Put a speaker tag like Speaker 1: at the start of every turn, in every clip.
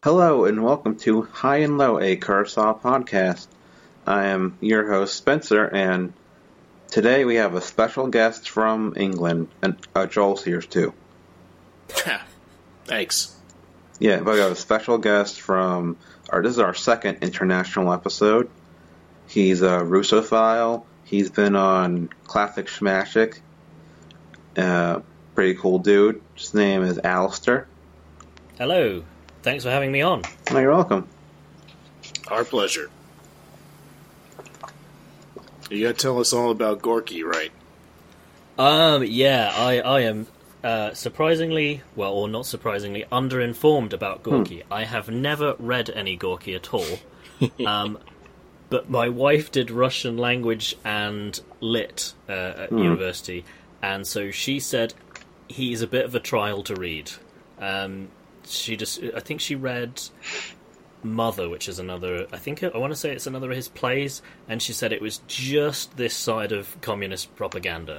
Speaker 1: Hello and welcome to High and Low, a Kurosawa podcast. I am your host Spencer, and today we have a special guest from England, and Joel's here too.
Speaker 2: Thanks.
Speaker 1: Yeah, but we have a special guest from. This is our second international episode. He's a Russophile. He's been on Classic Schmashik. Pretty cool dude. His name is Alistair.
Speaker 3: Hello. Thanks for having me on.
Speaker 1: Oh, you're welcome.
Speaker 2: Our pleasure. You gotta tell us all about Gorky, right?
Speaker 3: Yeah, I am surprisingly, well, or not surprisingly, underinformed about Gorky. I have never read any Gorky at all. But my wife did Russian language and lit at university, and so she said he's a bit of a trial to read. I think she read Mother, which is another, I want to say it's another of his plays, and she said it was just this side of communist propaganda.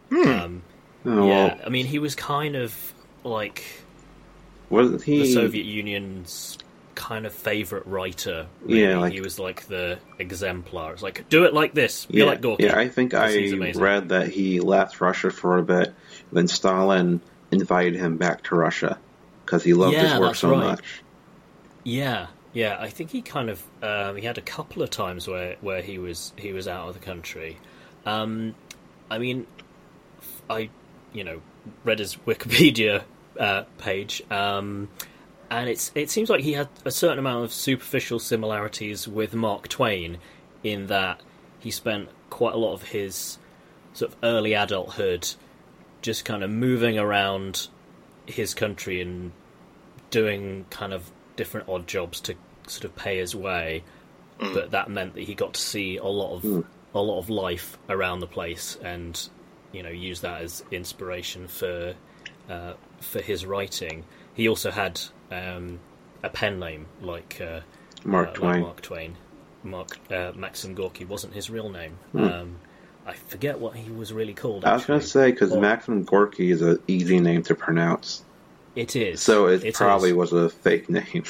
Speaker 3: I mean, he was kind of like the Soviet Union's kind of favourite writer. Really. Yeah, he was like the exemplar. It's like, do it like this, be like Gorky.
Speaker 1: Yeah, I think I read that he left Russia for a bit, then Stalin invited him back to Russia. Because he loved his work so much. Yeah, I think he kind of he had a couple of times where he was out of the country.
Speaker 3: I mean, I read his Wikipedia page, and it seems like he had a certain amount of superficial similarities with Mark Twain, in that he spent quite a lot of his sort of early adulthood just kind of moving around his country and doing kind of different odd jobs to sort of pay his way, but that meant that he got to see a lot of life around the place, and use that as inspiration for his writing. He also had a pen name like
Speaker 1: Mark
Speaker 3: Twain. Maxim Gorky wasn't his real name. I forget what he was really called.
Speaker 1: I was going to say, because Maxim Gorky is an easy name to pronounce.
Speaker 3: It is.
Speaker 1: So it probably was a fake name.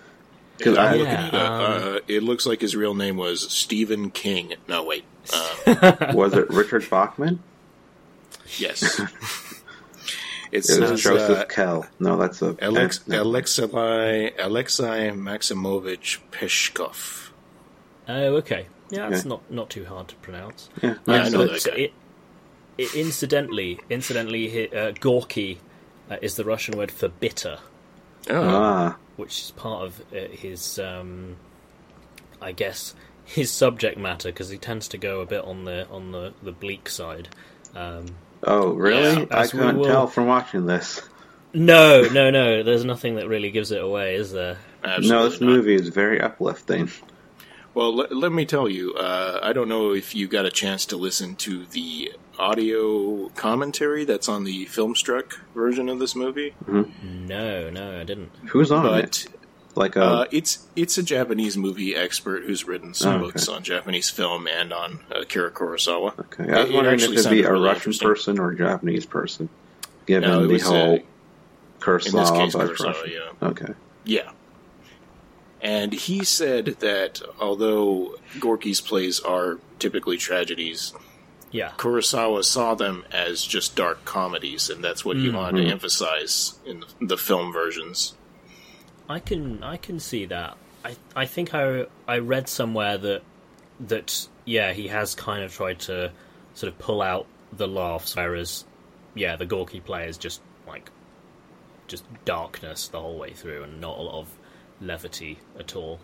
Speaker 2: It looks like his real name was Stephen King. No, wait.
Speaker 1: Was it Richard Bachman?
Speaker 2: Yes.
Speaker 1: It was Joseph Kell. No, that's a...
Speaker 2: Alexei Maximovich Peshkov.
Speaker 3: Oh, okay. Yeah, that's not too hard to pronounce.
Speaker 1: Yeah,
Speaker 2: I know that guy.
Speaker 3: Incidentally, Gorky is the Russian word for bitter, which is part of his, I guess, his subject matter, because he tends to go a bit on the bleak side.
Speaker 1: Oh, really? Yeah, I couldn't tell from watching this.
Speaker 3: No. There's nothing that really gives it away, is there?
Speaker 2: Absolutely
Speaker 1: no, this movie is very uplifting.
Speaker 2: Well, let me tell you, I don't know if you got a chance to listen to the audio commentary that's on the Filmstruck version of this movie.
Speaker 1: Mm-hmm.
Speaker 3: No, I didn't.
Speaker 1: Who's on it?
Speaker 2: It's a Japanese movie expert who's written some books on Japanese film and on Akira Kurosawa.
Speaker 1: Okay, I was wondering if it'd be a Russian person or a Japanese person, given the whole Kurosawa.
Speaker 2: In this case, Kurosawa, yeah.
Speaker 1: Okay.
Speaker 2: Yeah. And he said that although Gorky's plays are typically tragedies, Kurosawa saw them as just dark comedies, and that's what he wanted to emphasize in the film versions.
Speaker 3: I can see that. I think I read somewhere that he has kind of tried to sort of pull out the laughs, whereas the Gorky play is just darkness the whole way through, and not a lot of levity at all.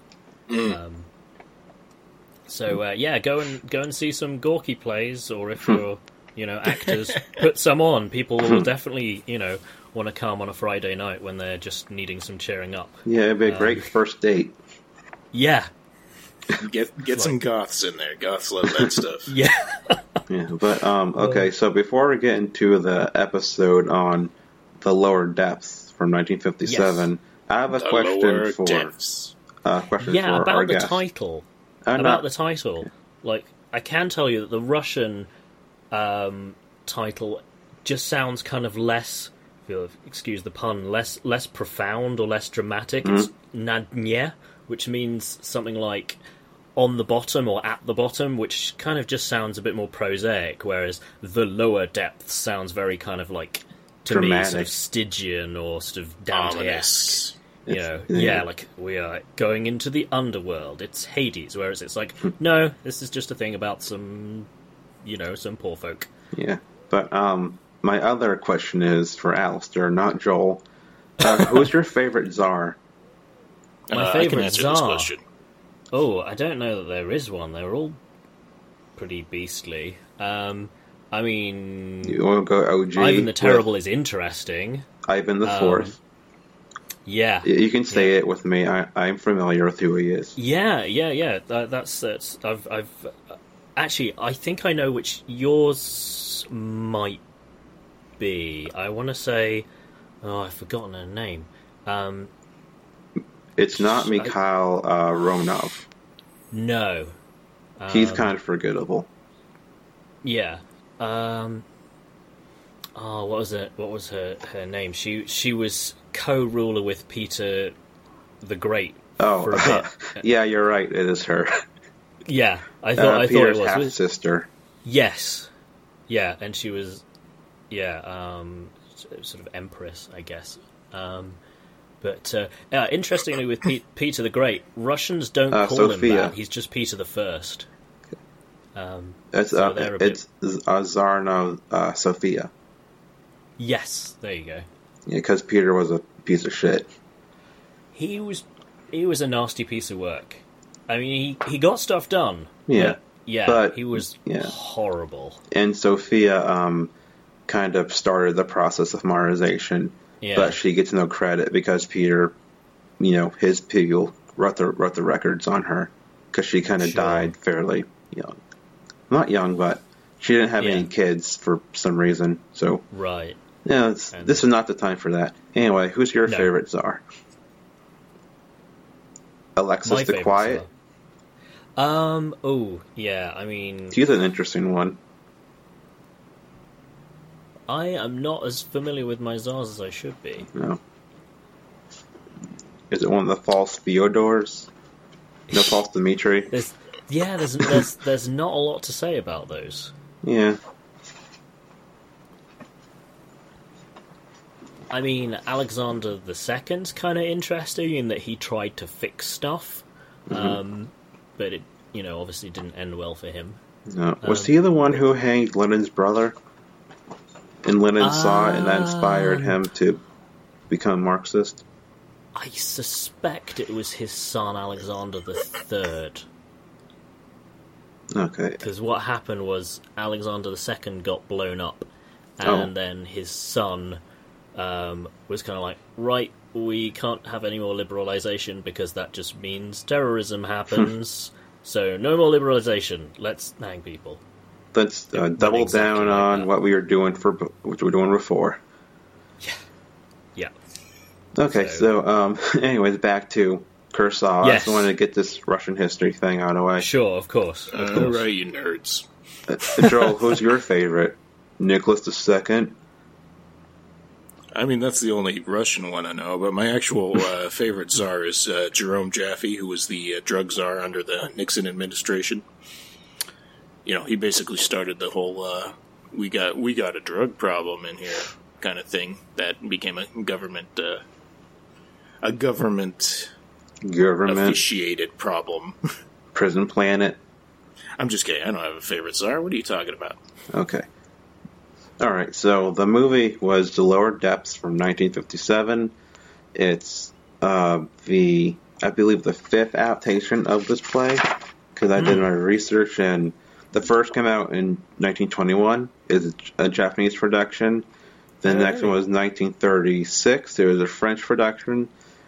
Speaker 3: Go and see some Gorky plays, or if you're actors, put some on. People will definitely want to come on a Friday night when they're just needing some cheering up.
Speaker 1: Yeah, it'd be a great first date.
Speaker 3: Yeah,
Speaker 2: get some goths in there. Goths love that stuff.
Speaker 3: Yeah.
Speaker 1: But okay, so before we get into the episode on The Lower Depths from 1957, I have a question for
Speaker 3: about the title. About the title, like, I can tell you that the Russian title just sounds kind of less if you'll excuse the pun, less profound or less dramatic. It's na dnie, which means something like on the bottom or at the bottom, which kind of just sounds a bit more prosaic, whereas the lower depths sounds very kind of like, to dramatic. Me, sort of Stygian or sort of Dante-esque. You know, like we are going into the underworld. It's Hades, whereas it's like, no, this is just a thing about some poor folk.
Speaker 1: Yeah, but my other question is for Alistair, not Joel. Who's your favorite Tsar?
Speaker 3: My favorite
Speaker 2: I can answer
Speaker 3: Tsar.
Speaker 2: This question.
Speaker 3: Oh, I don't know that there is one. They're all pretty beastly. I mean,
Speaker 1: you want to go OG?
Speaker 3: Ivan the Terrible is interesting.
Speaker 1: Ivan the Fourth.
Speaker 3: Yeah,
Speaker 1: you can say it with me. I'm familiar with who he is.
Speaker 3: Yeah. That's. I've actually. I think I know which yours might be. I want to say. Oh, I've forgotten her name.
Speaker 1: It's not Mikhail Romanov.
Speaker 3: No,
Speaker 1: he's kind of forgettable.
Speaker 3: Yeah. What was it? What was her name? She was co-ruler with Peter the Great.
Speaker 1: For a bit. Yeah, you're right. It is her.
Speaker 3: Yeah, I thought
Speaker 1: Peter's
Speaker 3: it was
Speaker 1: half sister.
Speaker 3: Yes. Yeah, and she was, sort of empress, I guess. But interestingly, with Peter the Great, Russians don't call
Speaker 1: Sophia.
Speaker 3: him that. He's just Peter the First.
Speaker 1: It's Tsarina Sophia.
Speaker 3: Yes, there you go.
Speaker 1: Yeah, because Peter was a piece of shit.
Speaker 3: He was a nasty piece of work. I mean, he got stuff done.
Speaker 1: Yeah,
Speaker 3: but he was horrible.
Speaker 1: And Sophia kind of started the process of modernization. Yeah. But she gets no credit because Peter, his people wrote the records on her because she kind of died fairly young. Not young, but she didn't have any kids for some reason. So
Speaker 3: right.
Speaker 1: Yeah, this is not the time for that. Anyway, who's your favorite Tsar? Alexis the Quiet?
Speaker 3: Oh, yeah, I mean...
Speaker 1: He's an interesting one.
Speaker 3: I am not as familiar with my Tsars as I should be.
Speaker 1: No. Is it one of the false Fyodors? No, false Dmitri?
Speaker 3: There's not a lot to say about those.
Speaker 1: Yeah.
Speaker 3: I mean, Alexander II's kind of interesting in that he tried to fix stuff, but it, obviously didn't end well for him.
Speaker 1: No. Was he the one who hanged Lenin's brother? And Lenin saw it and that inspired him to become Marxist?
Speaker 3: I suspect it was his son, Alexander III.
Speaker 1: Okay.
Speaker 3: Because what happened was Alexander II got blown up, and then his son... was kind of like, right, we can't have any more liberalization because that just means terrorism happens. So no more liberalization. Let's hang people.
Speaker 1: Let's double down on what we were doing before.
Speaker 3: Yeah.
Speaker 1: Okay, so anyways, back to Kurosawa. Yes. I just wanted to get this Russian history thing out of the way.
Speaker 3: Sure, of course.
Speaker 2: All right, you nerds.
Speaker 1: Joel, who's your favorite? Nicholas II?
Speaker 2: I mean, that's the only Russian one I know, but my actual favorite Tsar is Jerome Jaffe, who was the drug czar under the Nixon administration. He basically started the whole we got a drug problem in here kind of thing that became a government officiated problem.
Speaker 1: Prison Planet.
Speaker 2: I'm just kidding. I don't have a favorite Tsar. What are you talking about?
Speaker 1: Okay. All right, so the movie was The Lower Depths from 1957. It's I believe the fifth adaptation of this play, because I did my research, and the first came out in 1921. It's a Japanese production. The next one was 1936. There was a French production.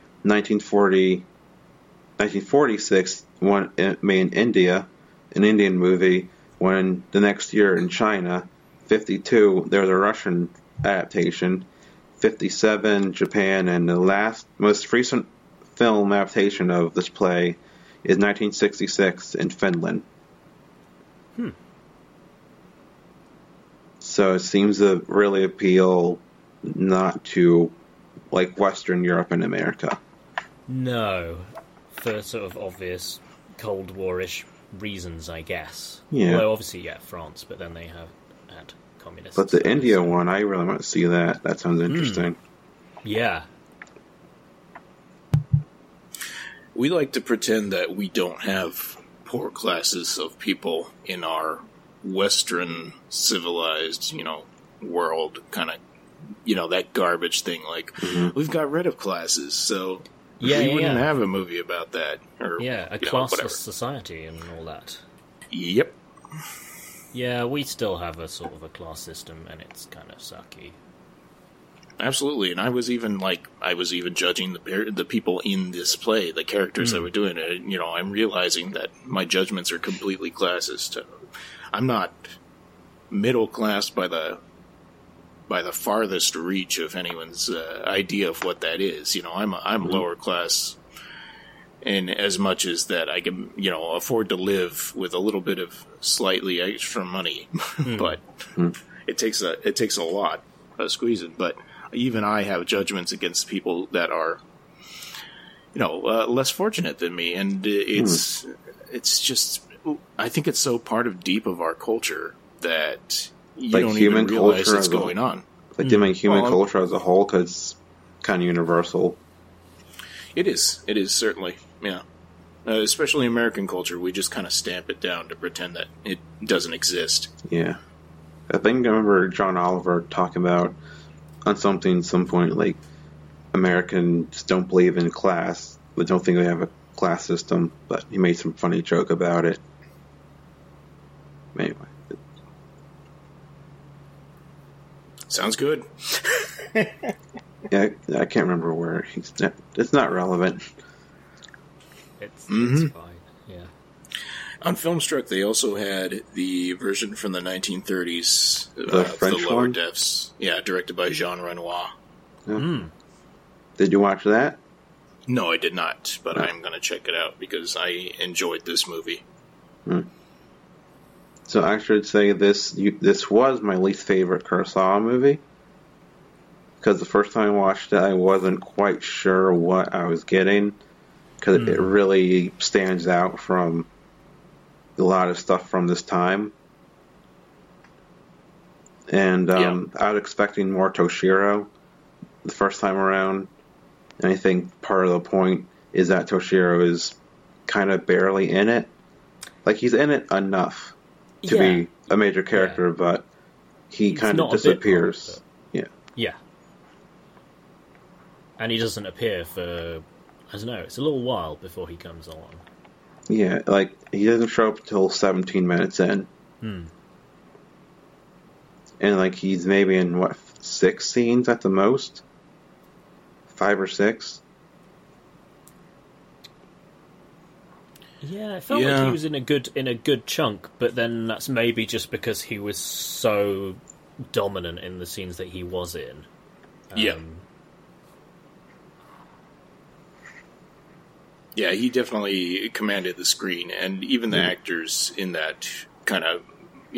Speaker 1: 1946, one made in India, an Indian movie. One the next year in China. 52, there was a Russian adaptation. 57, Japan, and the most recent film adaptation of this play is 1966 in Finland. So it seems to really appeal not to like Western Europe and America.
Speaker 3: No, for sort of obvious Cold War-ish reasons, I guess.
Speaker 1: Yeah.
Speaker 3: Well, obviously, yeah, France, but then they have had communists.
Speaker 1: But the India one, I really want to see that. That sounds interesting.
Speaker 3: Yeah.
Speaker 2: We like to pretend that we don't have poor classes of people in our Western civilized, world, kind of, that garbage thing. Like, we've got rid of classes, so we wouldn't have a movie about that. Or,
Speaker 3: a classless society and all that.
Speaker 2: Yep.
Speaker 3: Yeah, we still have a sort of a class system, and it's kind of sucky.
Speaker 2: Absolutely, and I was even judging the people in this play, the characters that were doing it. I'm realizing that my judgments are completely classist. I'm not middle class by the farthest reach of anyone's idea of what that is. I'm lower class in as much as that I can afford to live with a little bit of slightly extra money, but it takes a lot of squeezing. But even I have judgments against people that are, less fortunate than me, and it's just, I think it's so part of deep of our culture that you don't even realize it's going on.
Speaker 1: Like, do you mean human culture as a whole? Because it's kind of universal.
Speaker 2: It is certainly, yeah. Especially American culture, we just kind of stamp it down to pretend that it doesn't exist.
Speaker 1: Yeah. I think I remember John Oliver talking about on something at some point, like, Americans don't believe in class, but don't think they have a class system, but he made some funny joke about it. Anyway.
Speaker 2: Sounds good.
Speaker 1: Yeah, I can't remember where. It's not relevant.
Speaker 3: It's fine, yeah.
Speaker 2: On Filmstruck, they also had the version from the 1930s,
Speaker 1: the French
Speaker 2: the Lower
Speaker 1: one?
Speaker 2: Deaths. Yeah, directed by Jean Renoir.
Speaker 1: Yeah. Did you watch that?
Speaker 2: No, I did not, but I'm going to check it out because I enjoyed this movie.
Speaker 1: So I should say this was my least favorite Kurosawa movie. Because the first time I watched it, I wasn't quite sure what I was getting. Because it really stands out from a lot of stuff from this time. And I was expecting more Toshiro the first time around. And I think part of the point is that Toshiro is kind of barely in it. Like, he's in it enough to be a major character, but he's kind of disappears.
Speaker 3: Yeah. And he doesn't appear for, I don't know, it's a little while before he comes along.
Speaker 1: Yeah, like, he doesn't show up until 17 minutes in. And, like, he's maybe in, 6 scenes at the most? 5 or 6?
Speaker 3: Yeah, I felt like he was in a good chunk, but then that's maybe just because he was so dominant in the scenes that he was in.
Speaker 2: Yeah, he definitely commanded the screen, and even the actors in that kind of,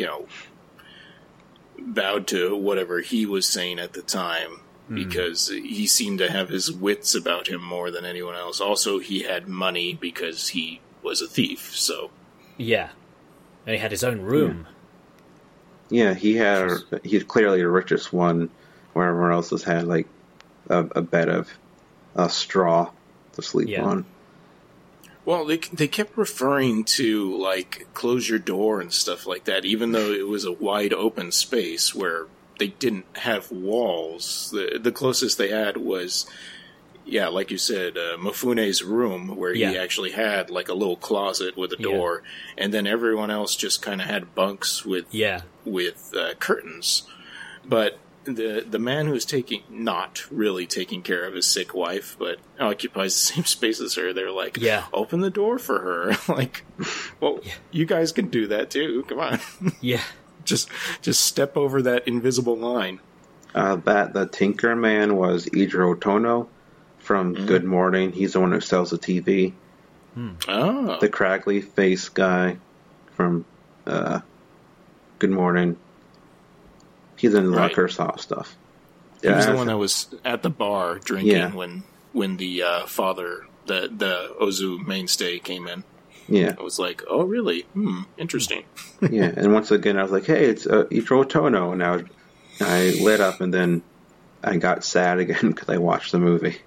Speaker 2: bowed to whatever he was saying at the time, because he seemed to have his wits about him more than anyone else. Also, he had money because he was a thief, so...
Speaker 3: Yeah. And he had his own room.
Speaker 1: Yeah, he's clearly the richest one, where everyone else has had, like, a bed of straw to sleep on.
Speaker 2: Well, they kept referring to, like, close your door and stuff like that, even though it was a wide open space where they didn't have walls. The closest they had was, like you said, Mifune's room, where he actually had, like, a little closet with a door, and then everyone else just kind of had bunks with curtains. But the man who's not really taking care of his sick wife, but occupies the same space as her, they're like, open the door for her. Like, well, you guys can do that too. Come on.
Speaker 3: Yeah.
Speaker 2: Just step over that invisible line.
Speaker 1: The Tinker Man was Ijiro Tono from Good Morning. He's the one who sells the TV.
Speaker 2: Oh.
Speaker 1: The craggly face guy from Good Morning. He's in Kurosawa stuff.
Speaker 2: He was the one that was at the bar drinking when the father, the Ozu mainstay came in.
Speaker 1: Yeah.
Speaker 2: I was like, oh, really? Interesting.
Speaker 1: Yeah, and once again, I was like, hey, it's Ichiro Tono. And I lit up, and then I got sad again because I watched the movie.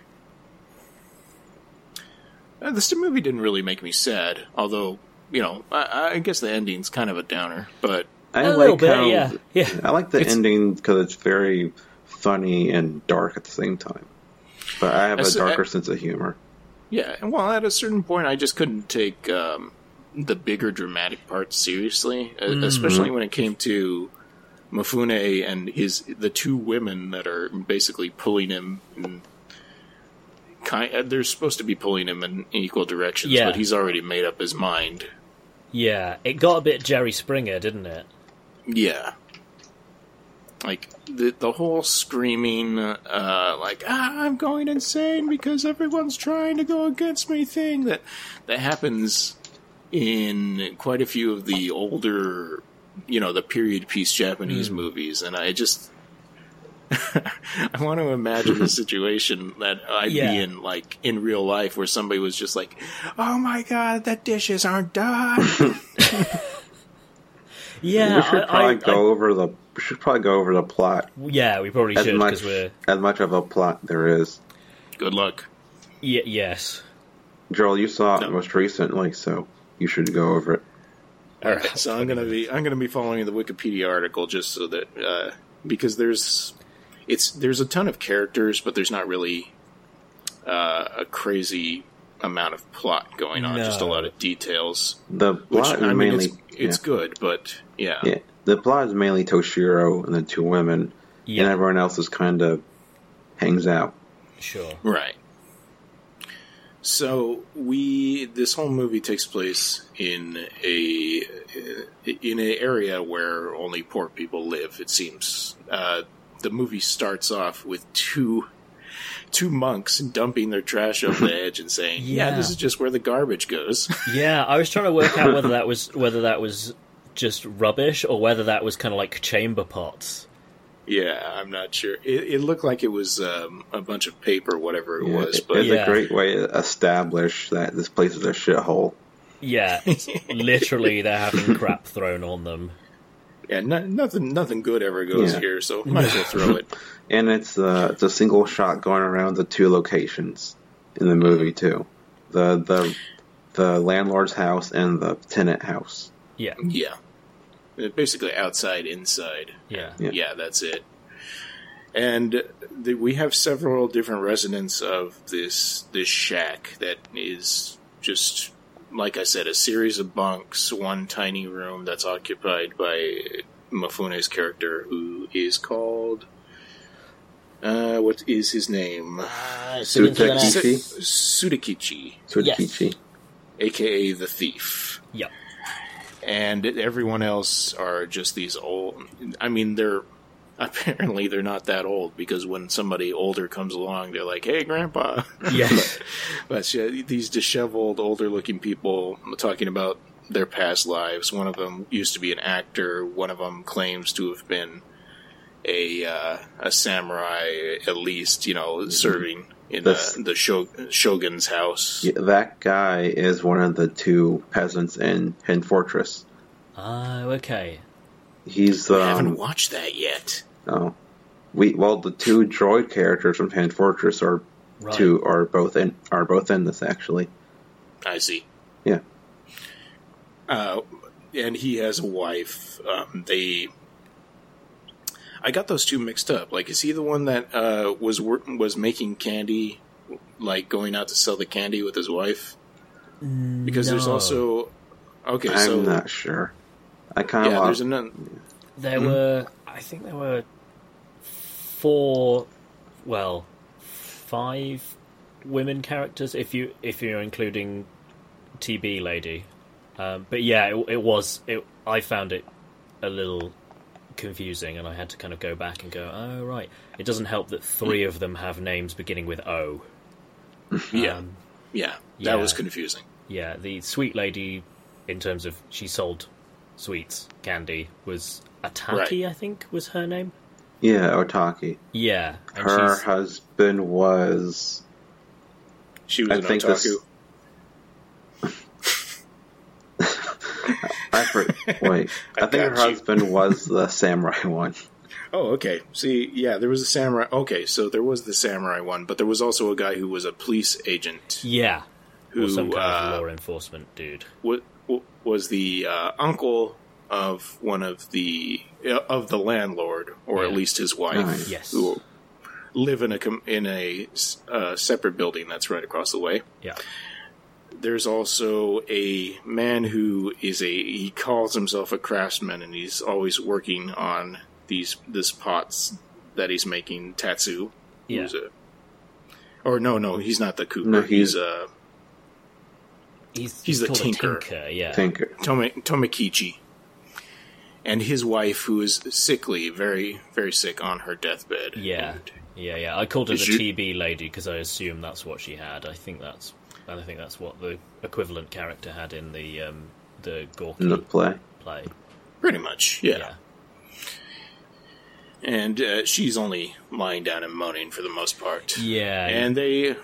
Speaker 2: This movie didn't really make me sad, although, I guess the ending's kind of a downer, but...
Speaker 1: I like the ending because it's very funny and dark at the same time. But I have a darker sense of humor.
Speaker 2: Yeah, well, at a certain point, I just couldn't take the bigger dramatic parts seriously, especially when it came to Mifune and the two women that are basically pulling him. They're supposed to be pulling him in equal directions, but he's already made up his mind.
Speaker 3: Yeah, it got a bit Jerry Springer, didn't it?
Speaker 2: Yeah. Like, the whole screaming, I'm going insane because everyone's trying to go against me thing that happens in quite a few of the older, the period piece Japanese movies. And I just, I want to imagine the situation that I'd be in, like, in real life where somebody was just like, oh my god, the dishes aren't done.
Speaker 3: Yeah,
Speaker 1: we should probably go over the plot.
Speaker 3: Yeah, we probably should because
Speaker 1: as much of a plot there is.
Speaker 2: Good luck.
Speaker 3: Yes,
Speaker 1: Joel, you saw it most recently, so you should go over it.
Speaker 2: All right, so I'm gonna be following the Wikipedia article just so that because there's a ton of characters, but there's not really a crazy amount of plot going on. Just a lot of details.
Speaker 1: The plot is mainly
Speaker 2: it's good, but yeah.
Speaker 1: The plot is mainly Toshiro and the two women, and everyone else is kind of hangs out.
Speaker 3: Sure,
Speaker 2: right. So this whole movie takes place in an area where only poor people live. It seems. The movie starts off with two monks dumping their trash over the edge and saying, this is just where the garbage goes.
Speaker 3: Yeah, I was trying to work out whether that was just rubbish or whether that was kind of like chamber pots.
Speaker 2: Yeah, I'm not sure. It looked like it was a bunch of paper, whatever it was. But
Speaker 1: it's a great way to establish that this place is a shithole.
Speaker 3: Yeah, literally they're having crap thrown on them.
Speaker 2: Yeah, nothing good ever goes here, so might as well throw it.
Speaker 1: And it's a single shot going around the two locations in the movie too, the landlord's house and the tenant house.
Speaker 3: Yeah.
Speaker 2: Basically outside, inside.
Speaker 3: Yeah,
Speaker 2: that's it. And we have several different residents of this shack that is just, like I said, a series of bunks, one tiny room that's occupied by Mifune's character, who is called... what is his name?
Speaker 1: Sudakichi.
Speaker 2: Yes. A.K.A. the Thief.
Speaker 3: Yep.
Speaker 2: And everyone else are just these old... I mean, they're not that old, because when somebody older comes along, they're like, hey, Grandpa.
Speaker 3: Yes.
Speaker 2: but these disheveled, older-looking people talking about their past lives. One of them used to be an actor. One of them claims to have been a samurai, at least, serving in the shogun's house.
Speaker 1: Yeah, that guy is one of the two peasants in Hen Fortress.
Speaker 3: Oh, okay.
Speaker 2: I haven't watched that yet.
Speaker 1: Oh, the two droid characters from Hen Fortress are both in this actually.
Speaker 2: I see.
Speaker 1: Yeah.
Speaker 2: And he has a wife. I got those two mixed up. Like, is he the one that was making candy, like going out to sell the candy with his wife? Because there's also
Speaker 1: I'm not sure. I kind of
Speaker 2: there's another.
Speaker 3: I think there were 5 women characters if you're including TB lady. But yeah, I found it a little confusing, and I had to kind of go back and go, oh right, it doesn't help that 3 of them have names beginning with O.
Speaker 2: That was confusing.
Speaker 3: Yeah, the sweet lady, in terms of she sold sweets, candy, was Ataki, right. I think was her name.
Speaker 1: Yeah, Otaki.
Speaker 3: Yeah.
Speaker 1: Her husband was...
Speaker 2: She was an otaku.
Speaker 1: I think her husband was the samurai one.
Speaker 2: Oh, okay. See, yeah, there was a samurai. Okay, so there was the samurai one, but there was also a guy who was a police agent.
Speaker 3: Yeah.
Speaker 2: Who,
Speaker 3: or some kind of law enforcement dude.
Speaker 2: Was the uncle of one of the landlord, or at least his wife,
Speaker 3: yes,
Speaker 2: who live in a separate building that's right across the way.
Speaker 3: Yeah.
Speaker 2: There's also a man who he calls himself a craftsman, and he's always working on this pots that he's making. Tatsu.
Speaker 3: Yeah.
Speaker 2: No, he's not the cooper.
Speaker 1: No,
Speaker 2: he's the
Speaker 3: tinker.
Speaker 1: Tinker.
Speaker 2: Tomokichi. And his wife, who is sickly, very, very sick on her deathbed.
Speaker 3: Yeah. Yeah. I called her the TB lady because I assume that's what she had. I think that's what the equivalent character had in the Gorky
Speaker 1: play.
Speaker 2: Pretty much, yeah. And she's only lying down and moaning for the most part.
Speaker 3: Yeah.
Speaker 2: And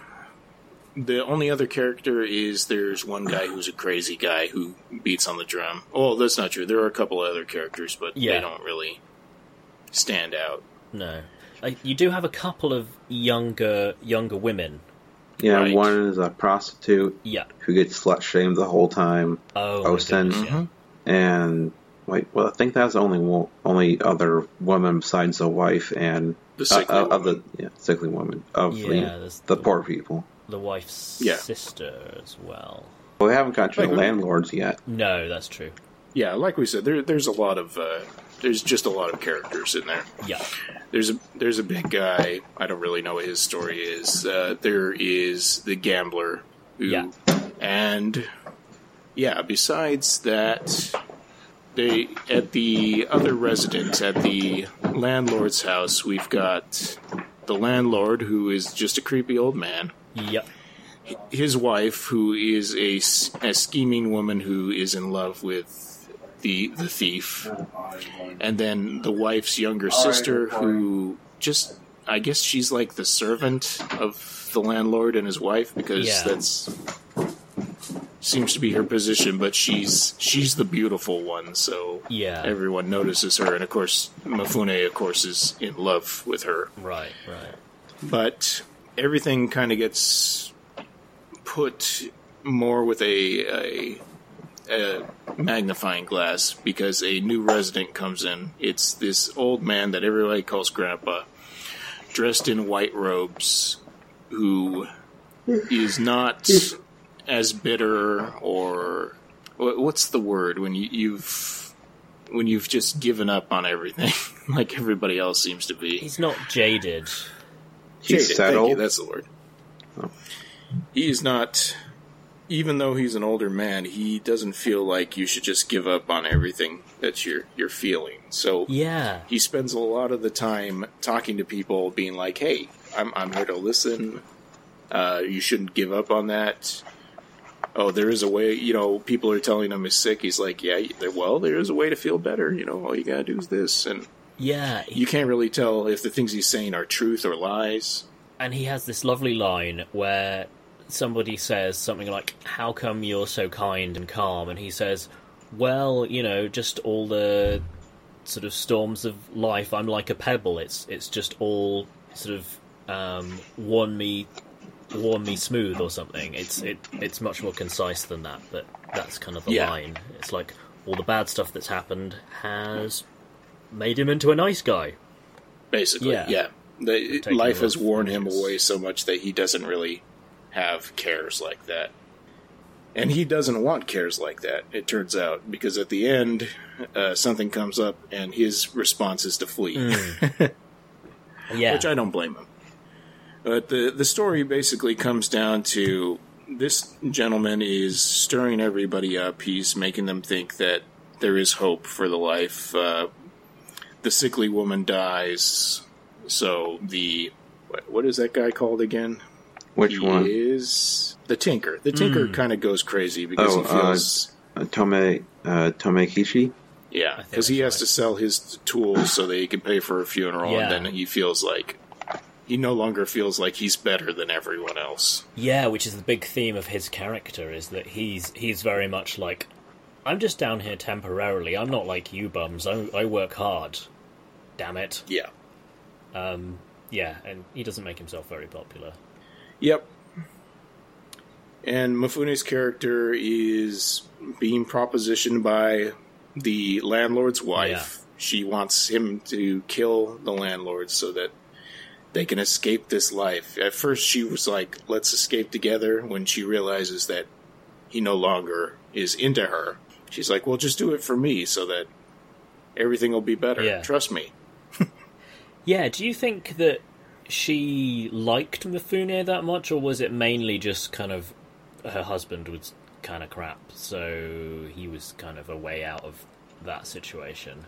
Speaker 2: the only other character is there's one guy who's a crazy guy who beats on the drum. Oh, that's not true. There are a couple of other characters, but they don't really stand out.
Speaker 3: No. You do have a couple of younger women.
Speaker 1: Yeah,
Speaker 2: right.
Speaker 1: One is a prostitute who gets slut-shamed the whole time.
Speaker 3: Oh,
Speaker 1: Osen.
Speaker 3: Mm-hmm.
Speaker 1: And, I think that's the only other woman besides the wife and...
Speaker 2: The sickly woman.
Speaker 1: Sickly woman. Of the poor people.
Speaker 3: The wife's sister as well.
Speaker 1: Well, they haven't got to the landlords yet.
Speaker 3: No, that's true.
Speaker 2: Yeah, like we said, there's a lot of there's just a lot of characters in there.
Speaker 3: Yeah,
Speaker 2: there's a big guy. I don't really know what his story is. There is the gambler. And besides that, at the other residence at the landlord's house, we've got the landlord, who is just a creepy old man.
Speaker 3: Yep.
Speaker 2: His wife, who is a scheming woman who is in love with the thief. And then the wife's younger sister, who I guess she's like the servant of the landlord and his wife, because that's seems to be her position, but she's the beautiful one, so everyone notices her, and of course Mifune, is in love with her.
Speaker 3: Right.
Speaker 2: But everything kind of gets put more with a magnifying glass, because a new resident comes in. It's this old man that everybody calls Grandpa, dressed in white robes, who is not as bitter, or what's the word when you've just given up on everything like everybody else seems to be.
Speaker 3: He's not jaded.
Speaker 1: He's settled.
Speaker 2: Thank you, that's the word. Oh. He's not, even though he's an older man, he doesn't feel like you should just give up on everything that you're feeling. So he spends a lot of the time talking to people, being like, "Hey, I'm here to listen. You shouldn't give up on that. Oh, there is a way." People are telling him he's sick. He's like, "Yeah, well, there is a way to feel better. All you gotta do is this." And you can't really tell if the things he's saying are truth or lies.
Speaker 3: And he has this lovely line where somebody says something like, "How come you're so kind and calm?" And he says, "Well, just all the sort of storms of life. I'm like a pebble. It's just all sort of worn me smooth," or something. It's much more concise than that, but that's kind of the line. It's like all the bad stuff that's happened has made him into a nice guy.
Speaker 2: Basically, life has worn him away so much that he doesn't really have cares like that. And he doesn't want cares like that, it turns out, because at the end, something comes up and his response is to flee. Which I don't blame him. But the story basically comes down to this gentleman is stirring everybody up. He's making them think that there is hope for the life. The sickly woman dies. So what is that guy called again?
Speaker 1: Which one?
Speaker 2: He is the Tinker. The Tinker kind of goes crazy because he feels...
Speaker 1: Tomokichi?
Speaker 2: Yeah, because he has to sell his tools so that he can pay for a funeral, and then he feels like he no longer feels like he's better than everyone else.
Speaker 3: Yeah, which is the big theme of his character, is that he's very much like, I'm just down here temporarily. I'm not like you bums. I work hard. Damn it.
Speaker 2: Yeah.
Speaker 3: Yeah, and he doesn't make himself very popular.
Speaker 2: Yep. And Mifune's character is being propositioned by the landlord's wife. Yeah. She wants him to kill the landlord so that they can escape this life. At first she was like, let's escape together. When she realizes that he no longer is into her, she's like, well, just do it for me so that everything will be better. Yeah. Trust me.
Speaker 3: Yeah, do you think that she liked Mifune that much, or was it mainly just kind of her husband was kind of crap, so he was kind of a way out of that situation?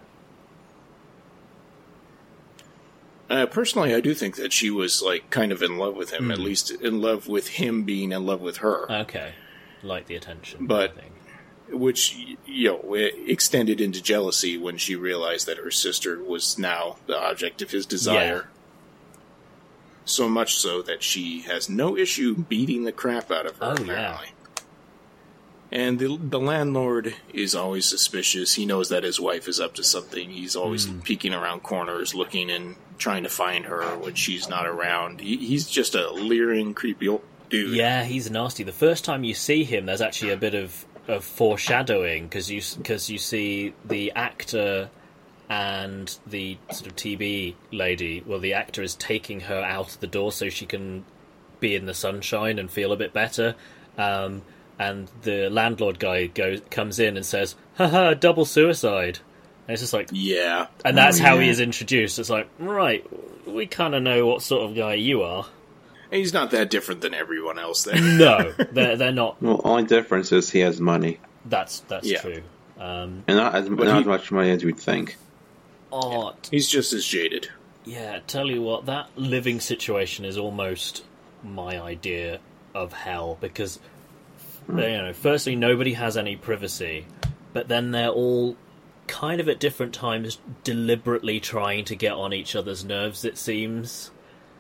Speaker 2: Personally, I do think that she was like kind of in love with him, at least in love with him being in love with her.
Speaker 3: Okay, like the attention,
Speaker 2: but which extended into jealousy when she realized that her sister was now the object of his desire. Yeah. So much so that she has no issue beating the crap out of her. Apparently. Yeah. And the landlord is always suspicious. He knows that his wife is up to something. He's always peeking around corners, looking and trying to find her when she's not around. He's just a leering, creepy old dude.
Speaker 3: Yeah, he's nasty. The first time you see him, there's actually a bit of foreshadowing, because you see the actor and the sort of TV lady. Well, the actor is taking her out the door so she can be in the sunshine and feel a bit better. And the landlord guy comes in and says, haha, double suicide. And it's just like...
Speaker 2: Yeah.
Speaker 3: And that's how he is introduced. It's like, right, we kind of know what sort of guy you are.
Speaker 2: And he's not that different than everyone else there.
Speaker 3: No, they're not.
Speaker 1: Well, only difference is he has money.
Speaker 3: That's true.
Speaker 1: And not as much money as you'd think.
Speaker 2: He's just as jaded.
Speaker 3: Yeah, tell you what, that living situation is almost my idea of hell, because... firstly, nobody has any privacy, but then they're all kind of at different times deliberately trying to get on each other's nerves, it seems.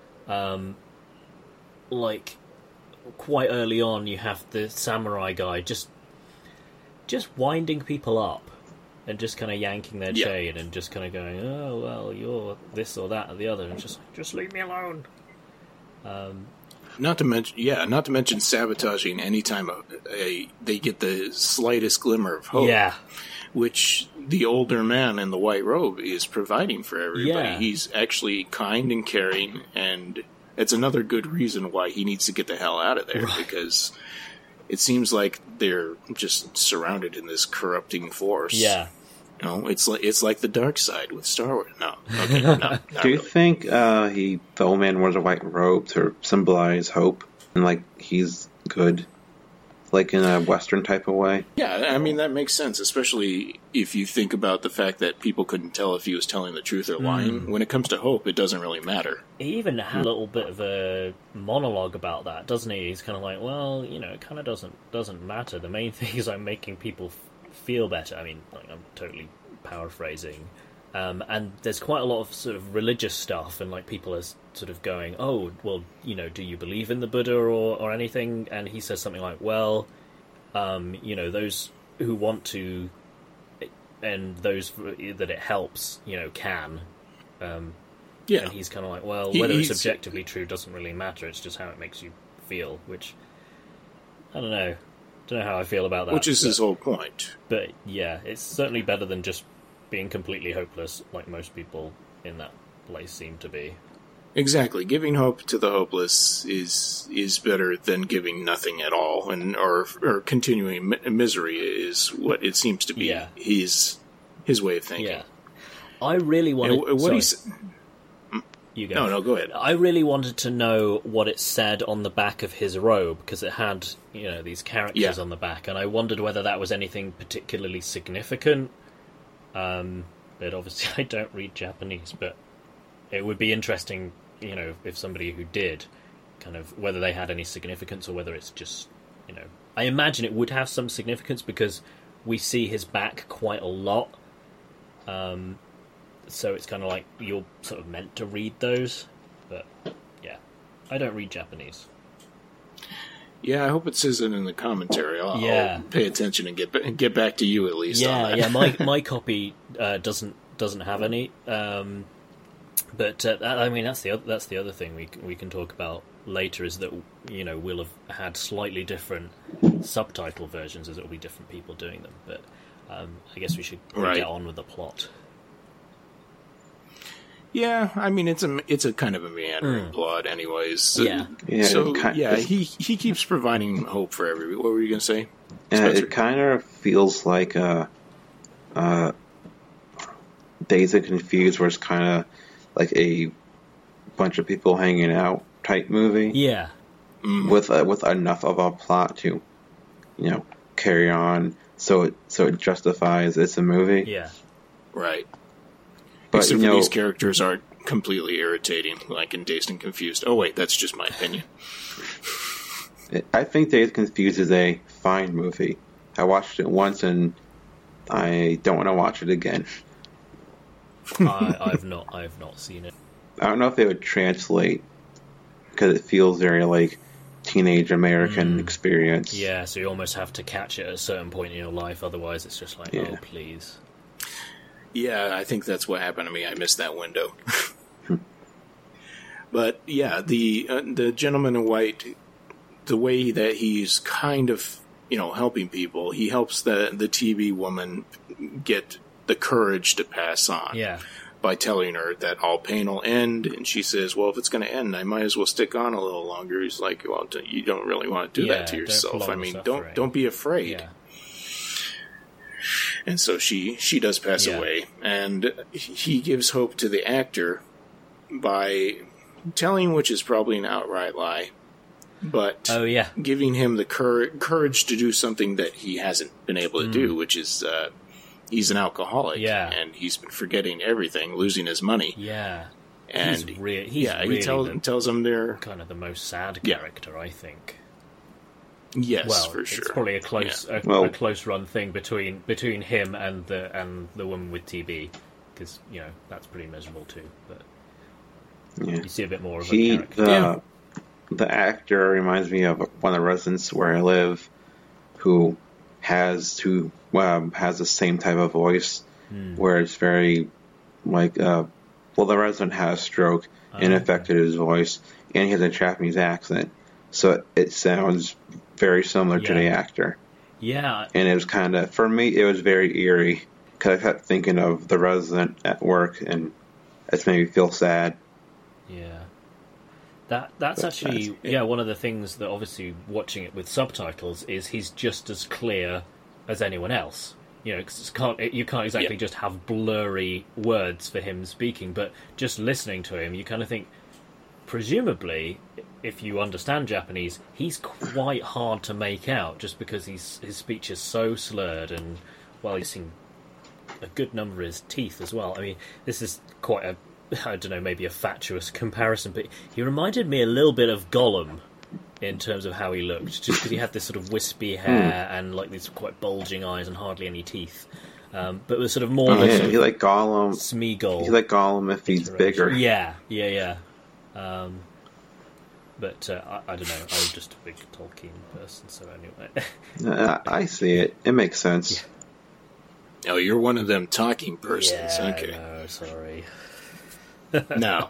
Speaker 3: Like, quite early on, you have the samurai guy just winding people up and just kind of yanking their chain and just kind of going, oh, well, you're this or that or the other, and just leave me alone.
Speaker 2: Not to mention sabotaging anytime they get the slightest glimmer of hope.
Speaker 3: Yeah.
Speaker 2: Which the older man in the white robe is providing for everybody. Yeah. He's actually kind and caring, and it's another good reason why he needs to get the hell out of there, because it seems like they're just surrounded in this corrupting force.
Speaker 3: Yeah.
Speaker 2: It's like the dark side with Star Wars. No, okay, not
Speaker 1: Do you
Speaker 2: really.
Speaker 1: think the old man wears a white robe to symbolize hope, and like he's good, like in a Western type of way?
Speaker 2: Yeah, I mean that makes sense, especially if you think about the fact that people couldn't tell if he was telling the truth or lying. When it comes to hope, it doesn't really matter.
Speaker 3: He even had a little bit of a monologue about that, doesn't he? He's kind of like, well, it kind of doesn't matter. The main thing is I'm making people feel better. I mean, like, I'm totally paraphrasing, and there's quite a lot of sort of religious stuff, and like people are sort of going, oh, well, do you believe in the Buddha or anything? And he says something like, well, those who want to, and those that it helps, can.
Speaker 2: Yeah.
Speaker 3: And he's kind of like, well, whether it's objectively true doesn't really matter. It's just how it makes you feel, which I don't know. Don't know how I feel about that.
Speaker 2: Which is his whole point.
Speaker 3: But yeah, it's certainly better than just being completely hopeless, like most people in that place seem to be.
Speaker 2: Exactly. Giving hope to the hopeless is better than giving nothing at all, or continuing misery is what it seems to be. Yeah. His way of thinking.
Speaker 3: Yeah. I really wanted. You go.
Speaker 2: No, go ahead.
Speaker 3: I really wanted to know what it said on the back of his robe, because it had, these characters on the back, and I wondered whether that was anything particularly significant. But obviously I don't read Japanese, but it would be interesting, if somebody who did, kind of, whether they had any significance or whether it's just, I imagine it would have some significance because we see his back quite a lot, So it's kind of like you're sort of meant to read those, but yeah, I don't read Japanese.
Speaker 2: Yeah, I hope it says it in the commentary. I'll pay attention and get back to you at least.
Speaker 3: Yeah, yeah. My copy doesn't have any. But I mean, that's the other thing we can talk about later, is that we'll have had slightly different subtitle versions, as it will be different people doing them. But I guess we should get on with the plot.
Speaker 2: Yeah, I mean it's a kind of a meandering plot, anyways.
Speaker 3: Yeah.
Speaker 2: So he keeps providing hope for everybody. What were you going to say?
Speaker 1: It kind of feels like Dazed and Confused, where it's kind of like a bunch of people hanging out type movie.
Speaker 3: Yeah.
Speaker 1: With enough of a plot to, carry on, so it justifies it's a movie.
Speaker 3: Yeah.
Speaker 2: Right. But except for these characters aren't completely irritating, like in Dazed and Confused. Oh wait, that's just my opinion.
Speaker 1: I think Dazed and Confused is a fine movie. I watched it once and I don't want to watch it again.
Speaker 3: I've not seen it.
Speaker 1: I don't know if it would translate, because it feels very like teenage American experience.
Speaker 3: Yeah, so you almost have to catch it at a certain point in your life, otherwise it's just like, oh please.
Speaker 2: Yeah, I think that's what happened to me. I missed that window. But yeah, the gentleman in white, the way that he's kind of helping people, he helps the TV woman get the courage to pass on.
Speaker 3: Yeah.
Speaker 2: By telling her that all pain will end, and she says, "Well, if it's going to end, I might as well stick on a little longer." He's like, "Well, you don't really want to do that to yourself. I mean, don't be afraid."
Speaker 3: Yeah.
Speaker 2: And so she does pass away, and he gives hope to the actor by telling, which is probably an outright lie, but giving him the courage to do something that he hasn't been able to do, which is he's an alcoholic, and he's been forgetting everything, losing his money.
Speaker 3: Yeah,
Speaker 2: and
Speaker 3: he's really
Speaker 2: tells them they're
Speaker 3: kind of the most sad character, I think.
Speaker 2: Yes, for sure.
Speaker 3: It's probably a close run thing between him and the woman with TB, because that's pretty miserable too. But you see a bit more of a character.
Speaker 1: The actor reminds me of one of the residents where I live, who has the same type of voice, where it's very like the resident has a stroke and affected his voice, and he has a Japanese accent, so it sounds very similar to the actor.
Speaker 3: Yeah.
Speaker 1: And it was kind of, for me, it was very eerie, because I kept thinking of the resident at work, and it's made me feel sad.
Speaker 3: Yeah. That's actually one of the things that, obviously, watching it with subtitles, is he's just as clear as anyone else. Cause you can't exactly just have blurry words for him speaking, but just listening to him, you kind of think, presumably, if you understand Japanese, he's quite hard to make out, just because his speech is so slurred, and he's missing a good number of his teeth as well. I mean, this is quite a, I don't know, maybe a fatuous comparison, but he reminded me a little bit of Gollum in terms of how he looked, just because he had this sort of wispy hair and like these quite bulging eyes and hardly any teeth. But it was sort of more
Speaker 1: he like Gollum.
Speaker 3: Smeagol.
Speaker 1: He like Gollum if he's bigger.
Speaker 3: Yeah. But I don't know. I'm just a big Tolkien person, so anyway.
Speaker 1: I see it. It makes sense.
Speaker 2: Oh, you're one of them talking persons.
Speaker 3: Yeah,
Speaker 2: okay.
Speaker 3: No, sorry.
Speaker 2: No.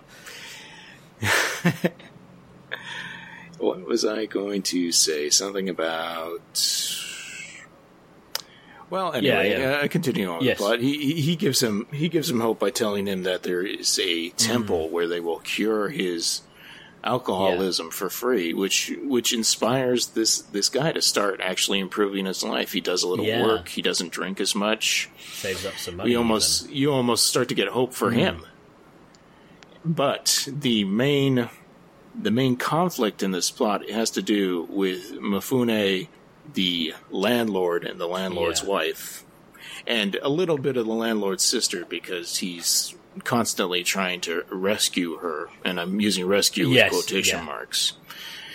Speaker 2: What was I going to say? Something about... Well, anyway, continue on.
Speaker 3: Yes.
Speaker 2: But he gives him hope by telling him that there is a temple where they will cure his alcoholism for free, which inspires this guy to start actually improving his life. He does a little work. He doesn't drink as much.
Speaker 3: Saves up some money.
Speaker 2: You almost start to get hope for him. But the main conflict in this plot has to do with Mifune, the landlord, and the landlord's wife, and a little bit of the landlord's sister, because he's constantly trying to rescue her, and I'm using rescue with quotation marks.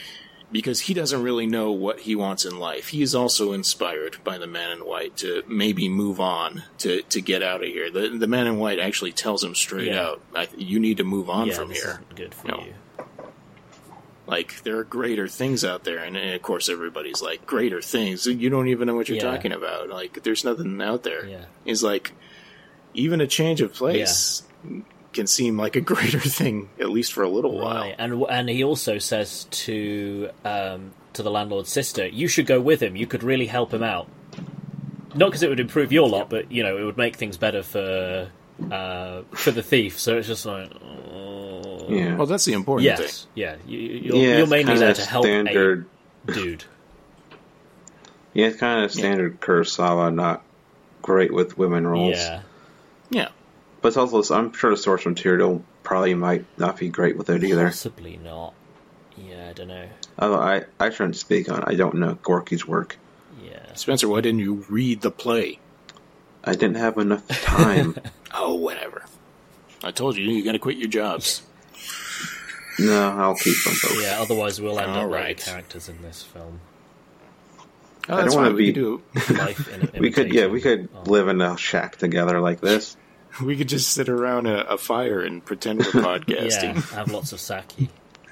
Speaker 2: because he doesn't really know what he wants in life. He is also inspired by the Man in White to maybe move on, to get out of here. The Man in White actually tells him straight out, you need to move on from here.
Speaker 3: Isn't good for you.
Speaker 2: Like, there are greater things out there, and of course everybody's like, greater things? You don't even know what you're talking about. Like, there's nothing out there.
Speaker 3: Yeah.
Speaker 2: He's like, even a change of place can seem like a greater thing, at least for a little while.
Speaker 3: And he also says to the landlord's sister, you should go with him, you could really help him out. Not because it would improve your lot, but, you know, it would make things better for the thief, so it's just like...
Speaker 2: Yeah. Well, that's the important thing.
Speaker 3: Yeah, you're mainly there to help
Speaker 1: standard...
Speaker 3: a dude.
Speaker 1: Yeah, it's kind of standard Kurosawa, not great with women roles.
Speaker 2: Yeah.
Speaker 1: But it's also, I'm sure the source material probably might not be great with it either.
Speaker 3: Possibly not. Yeah, I don't know.
Speaker 1: Although I shouldn't speak on it. I don't know Gorky's work.
Speaker 3: Yeah.
Speaker 2: Spencer, why didn't you read the play?
Speaker 1: I didn't have enough time.
Speaker 2: Oh, whatever. I told you got to quit your jobs.
Speaker 1: No, I'll keep them both.
Speaker 3: Yeah, otherwise we'll end up like the characters in this film.
Speaker 2: Oh, I don't want to be.
Speaker 1: We could live in a shack together like this.
Speaker 2: We could just sit around a fire and pretend we're podcasting.
Speaker 3: Have lots of sake.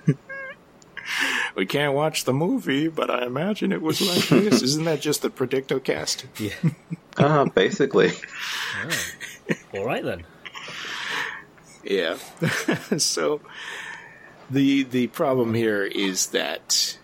Speaker 2: We can't watch the movie, but I imagine it was like this. Isn't that just the Predictocast?
Speaker 3: Yeah.
Speaker 1: Basically.
Speaker 3: Oh. All right then.
Speaker 2: Yeah. So the problem here is that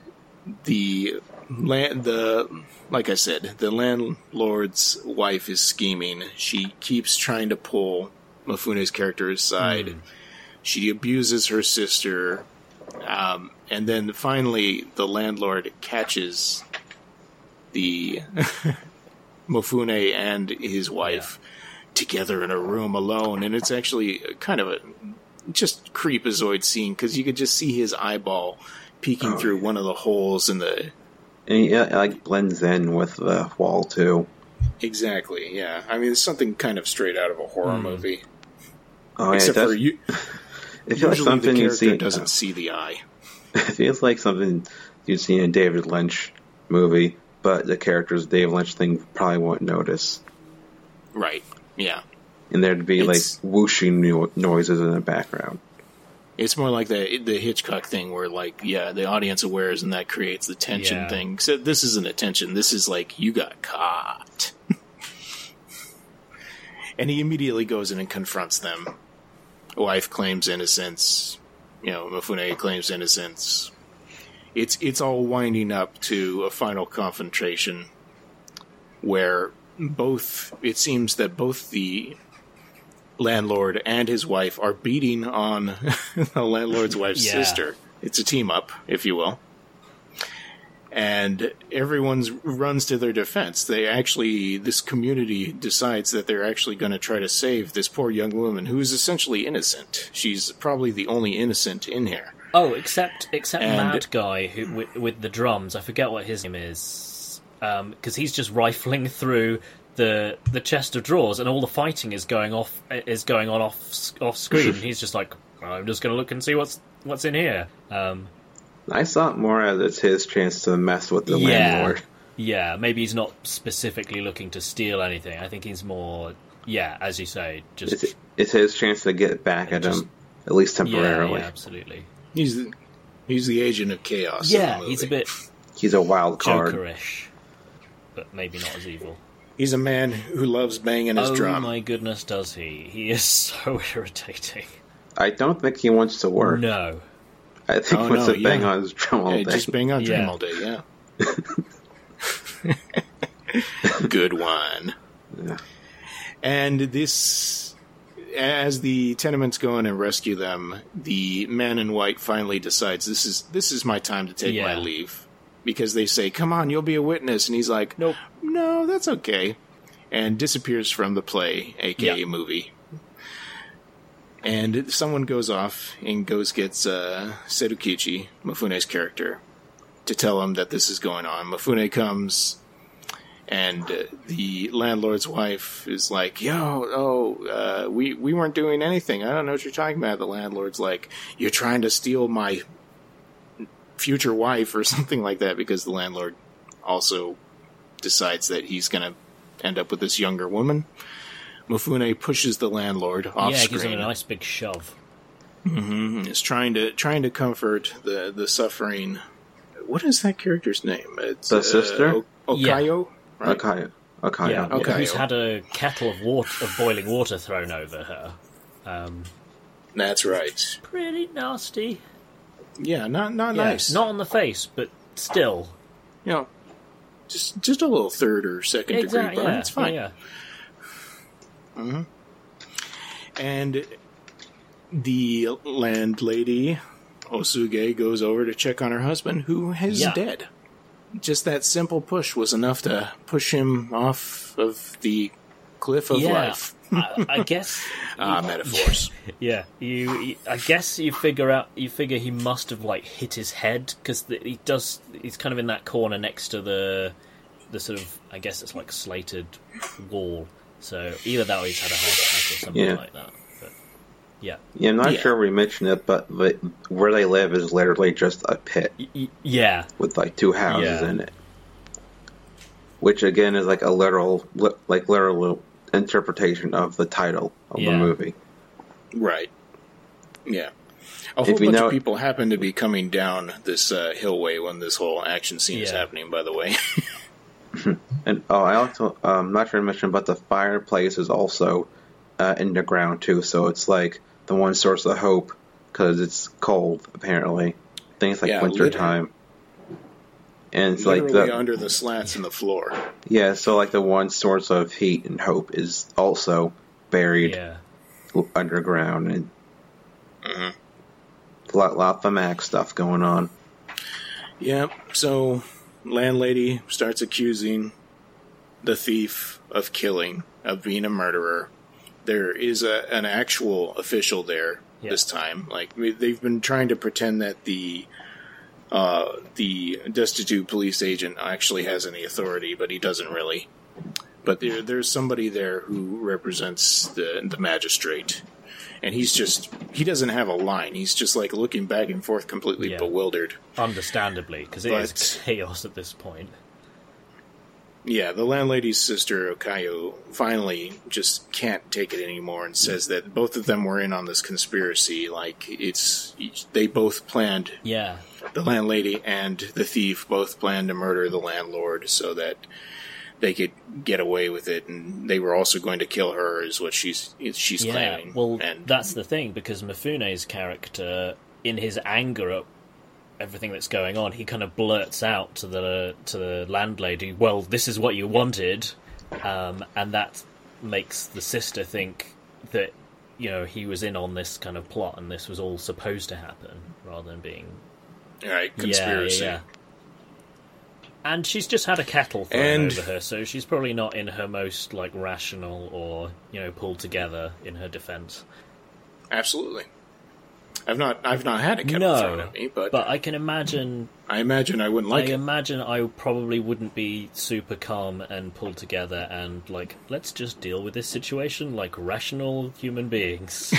Speaker 2: like I said, the landlord's wife is scheming. She keeps trying to pull Mifune's character aside. She abuses her sister. And then finally the landlord catches the Mifune and his wife together in a room alone. And it's actually kind of a just creepazoid scene because you could just see his eyeball peeking through one of the holes in the...
Speaker 1: And it like blends in with the wall too.
Speaker 2: Exactly, yeah. I mean, it's something kind of straight out of a horror movie.
Speaker 1: Oh,
Speaker 2: except for you.
Speaker 1: It feels like something
Speaker 2: the character doesn't see the eye.
Speaker 1: It feels like something you'd see in a David Lynch movie, but the characters David Lynch thing probably won't notice.
Speaker 2: Right, yeah.
Speaker 1: And there'd be like whooshing noises in the background.
Speaker 2: It's more like the Hitchcock thing where, like, the audience awares and that creates the tension thing. So this isn't a tension. This is like, you got caught. And he immediately goes in and confronts them. Wife claims innocence. Mifune claims innocence. It's all winding up to a final confrontation where it seems that both the landlord and his wife are beating on the landlord's wife's sister. It's a team up, if you will. And everyone runs to their defense. This community decides that they're actually going to try to save this poor young woman who is essentially innocent. She's probably the only innocent in here.
Speaker 3: Oh, except Mad Guy who with the drums. I forget what his name is. Because he's just rifling through the chest of drawers, and all the fighting is going on off screen. He's just like, I'm just going to look and see what's in here.
Speaker 1: I saw it more as it's his chance to mess with the landlord.
Speaker 3: Yeah, maybe he's not specifically looking to steal anything. I think he's more, as you say, just
Speaker 1: it's his chance to get back at him, at least temporarily.
Speaker 3: Yeah, absolutely.
Speaker 2: He's the agent of chaos.
Speaker 3: Yeah, he's
Speaker 1: a wild card.
Speaker 3: Jokerish, but maybe not as evil.
Speaker 2: He's a man who loves banging his drum.
Speaker 3: Oh my goodness, does he? He is so irritating.
Speaker 1: I don't think he wants to work.
Speaker 3: No.
Speaker 1: I think he wants to bang on his drum all day.
Speaker 2: Just bang on drum all day, Good one.
Speaker 1: Yeah.
Speaker 2: And this, as the tenements go in and rescue them, the man in white finally decides this is my time to take my leave. Because they say, come on, you'll be a witness. And he's like,
Speaker 3: nope.
Speaker 2: No, that's okay. And disappears from the play, a.k.a. movie. And someone goes off and gets Serukichi, Mifune's character, to tell him that this is going on. Mifune comes, and the landlord's wife is like, we weren't doing anything. I don't know what you're talking about. The landlord's like, you're trying to steal my future wife or something like that, because the landlord also decides that he's going to end up with this younger woman. Mifune pushes the landlord off screen.
Speaker 3: Yeah, gives him a nice big shove.
Speaker 2: Mm-hmm. Is trying to comfort the suffering. What is that character's name? It's
Speaker 1: the sister,
Speaker 2: Okayo.
Speaker 1: Yeah. Right? Okayo.
Speaker 3: Yeah,
Speaker 1: Okayo.
Speaker 3: Who's had a kettle of boiling water thrown over her.
Speaker 2: That's right.
Speaker 3: Pretty nasty.
Speaker 2: Yeah, not nice.
Speaker 3: Not on the face, but still.
Speaker 2: You know, just a little third or second degree burn. Yeah, it's fine.
Speaker 3: Yeah.
Speaker 2: Mm-hmm. And the landlady, Osuge, goes over to check on her husband, who is dead. Just that simple push was enough to push him off of the cliff of life.
Speaker 3: I guess.
Speaker 2: Metaphors.
Speaker 3: Yeah, I guess you figure he must have hit his head, because he's kind of in that corner next to the sort of, I guess it's like slated wall. So either that or he's had a heart attack or something like that. But yeah,
Speaker 1: I'm not sure we mentioned it, but where they live is literally just a pit.
Speaker 3: With
Speaker 1: 2 houses in it, which again is like a literal interpretation of the title of the movie.
Speaker 2: Right. Yeah. A whole bunch of people happen to be coming down this hillway when this whole action scene is happening, by the way.
Speaker 1: And I also I'm not sure to mention, but the fireplace is also in the ground too, so it's like the one source of hope, because it's cold apparently. I think it's winter time. And it's
Speaker 2: literally under the slats in the floor.
Speaker 1: Yeah, so the one source of heat and hope is also buried underground, and a lot of Mac stuff going on.
Speaker 2: Yeah, so landlady starts accusing the thief of killing, of being a murderer. There is an actual official there this time. They've been trying to pretend that the destitute police agent actually has any authority, but he doesn't really. But there's somebody there who represents the magistrate, and he doesn't have a line. He's just looking back and forth, completely bewildered.
Speaker 3: Understandably, because it is chaos at this point.
Speaker 2: Yeah, the landlady's sister, Okayo, finally just can't take it anymore and says that both of them were in on this conspiracy. They both planned.
Speaker 3: Yeah.
Speaker 2: The landlady and the thief both planned to murder the landlord so that they could get away with it, and they were also going to kill her, is what she's claiming.
Speaker 3: Well, that's the thing, because Mifune's character, in his anger at everything that's going on, he kind of blurts out to the landlady, "Well, this is what you wanted," and that makes the sister think that he was in on this kind of plot, and this was all supposed to happen, rather than being
Speaker 2: conspiracy.
Speaker 3: Yeah. And she's just had a kettle thrown over her, so she's probably not in her most rational or pulled together in her defense.
Speaker 2: Absolutely. I've not had a kettle thrown at me, but
Speaker 3: I can imagine.
Speaker 2: I imagine I wouldn't like it.
Speaker 3: I imagine I probably wouldn't be super calm and pulled together and let's just deal with this situation like rational human beings.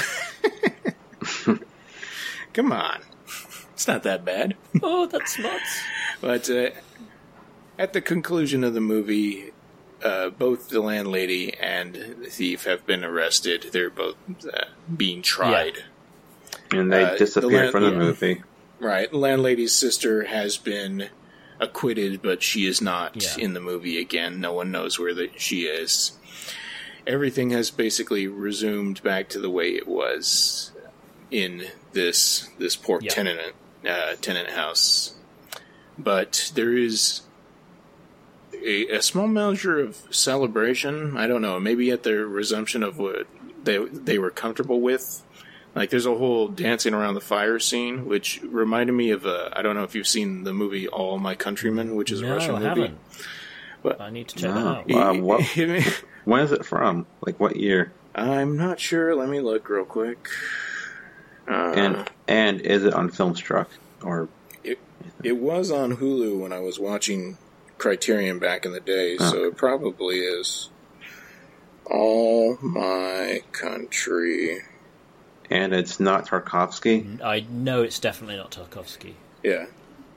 Speaker 2: Come on. It's not that bad.
Speaker 3: Oh, that's nuts.
Speaker 2: But at the conclusion of the movie, both the landlady and the thief have been arrested. They're both being tried.
Speaker 1: Yeah. And they disappeared from the movie.
Speaker 2: Right. The landlady's sister has been acquitted, but she is not in the movie again. No one knows where she is. Everything has basically resumed back to the way it was in this poor tenant house. But there is a small measure of celebration. I don't know, maybe at the resumption of what they were comfortable with. There's a whole dancing around the fire scene, which reminded me of I don't know if you've seen the movie All My Countrymen, which is a Russian movie.
Speaker 3: No, I haven't. But I need to check that
Speaker 1: out. When is it from? What year?
Speaker 2: I'm not sure. Let me look real quick.
Speaker 1: And is it on Filmstruck? Or
Speaker 2: it was on Hulu when I was watching Criterion back in the day, so it probably is. All My Country.
Speaker 1: And it's not Tarkovsky?
Speaker 3: I know it's definitely not Tarkovsky.
Speaker 2: Yeah.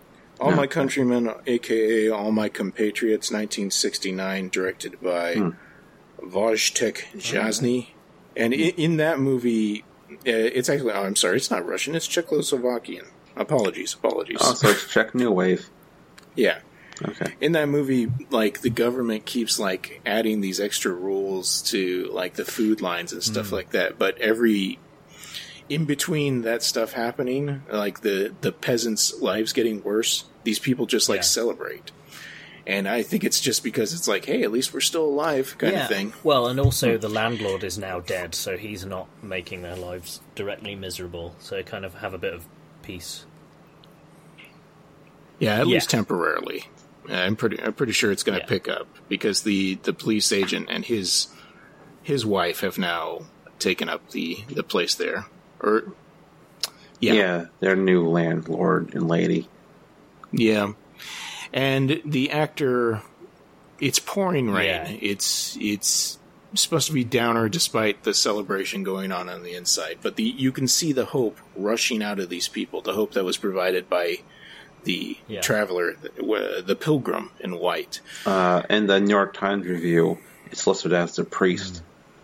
Speaker 2: All My Countrymen, a.k.a. All My Compatriots, 1969, directed by Wojtek Jasny. And in that movie, it's actually... Oh, I'm sorry, it's not Russian, it's Czechoslovakian. Apologies.
Speaker 1: Oh, so it's Czech New Wave.
Speaker 2: Yeah.
Speaker 1: Okay.
Speaker 2: In that movie, like, the government keeps, like, adding these extra rules to, like, the food lines and stuff like that. But in between that stuff happening, like, the peasants' lives getting worse, these people just, like, celebrate. And I think it's just because it's like, hey, at least we're still alive kind of thing.
Speaker 3: Well, and also the landlord is now dead, so he's not making their lives directly miserable. So they kind of have a bit of peace.
Speaker 2: Yeah, at least temporarily. I'm pretty sure it's going to pick up because the police agent and his wife have now taken up the place there.
Speaker 1: Their new landlord and lady.
Speaker 2: Yeah, and the actor, it's pouring rain.
Speaker 3: Yeah.
Speaker 2: It's supposed to be downer despite the celebration going on the inside. But you can see the hope rushing out of these people. The hope that was provided by the traveler, the pilgrim in white.
Speaker 1: In the New York Times review, it's listed as the priest.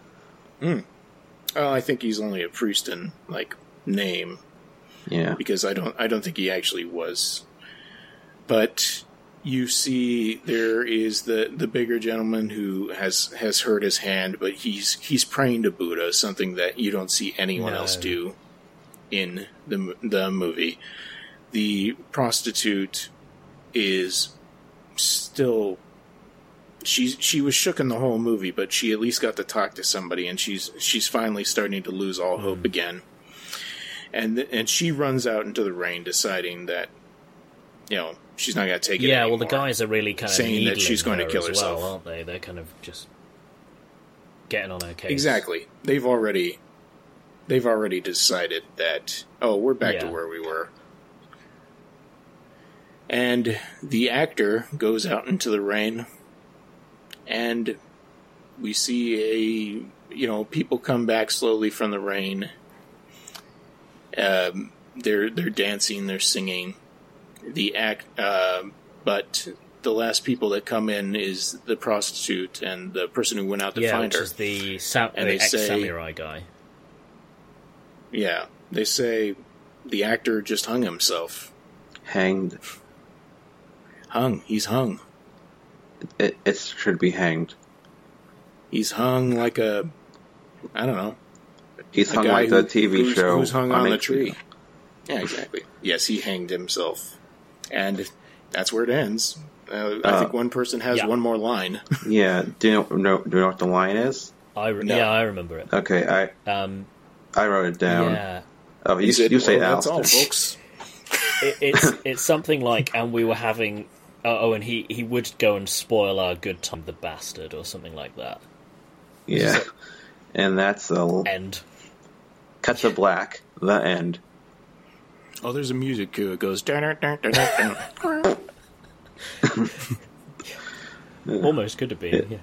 Speaker 2: Oh, I think he's only a priest in, like, name.
Speaker 1: Yeah.
Speaker 2: Because I don't think he actually was. But you see there is the bigger gentleman who has hurt his hand, but he's praying to Buddha, something that you don't see anyone else do in the movie. The prostitute is still... She was shook in the whole movie, but she at least got to talk to somebody, and she's finally starting to lose all hope again. And she runs out into the rain, deciding that, you know, she's not going to take it anymore.
Speaker 3: Yeah, well, the guys are really kind of
Speaker 2: saying that she's going to kill herself,
Speaker 3: aren't they? They're kind of just getting on her case.
Speaker 2: Exactly. They've already decided that, we're back to where we were. And the actor goes out into the rain, and we see people come back slowly from the rain. They're dancing, they're singing. But the last people that come in is the prostitute and the person who went out to find her.
Speaker 3: Which is the ex-samurai guy.
Speaker 2: Yeah, they say the actor just hung himself.
Speaker 1: Hanged.
Speaker 2: He's hung.
Speaker 1: It should be hanged.
Speaker 2: He's hung like I don't know.
Speaker 1: He's hung like the TV show.
Speaker 2: Who's hung on the tree. Yeah, exactly. Yes, he hanged himself. And that's where it ends. I think one person has one more line.
Speaker 1: Yeah. Do you know what the line is?
Speaker 3: I remember it.
Speaker 1: Okay, I wrote it down.
Speaker 3: Yeah.
Speaker 1: Oh, you say Al.
Speaker 2: That's all, folks.
Speaker 3: It's something like, and we were having... and he would go and spoil our good time, the bastard, or something like that.
Speaker 1: Yeah. And that's the...
Speaker 3: End.
Speaker 1: Cut to black. The end.
Speaker 2: Oh, there's a music cue. It goes...
Speaker 3: Almost could have been.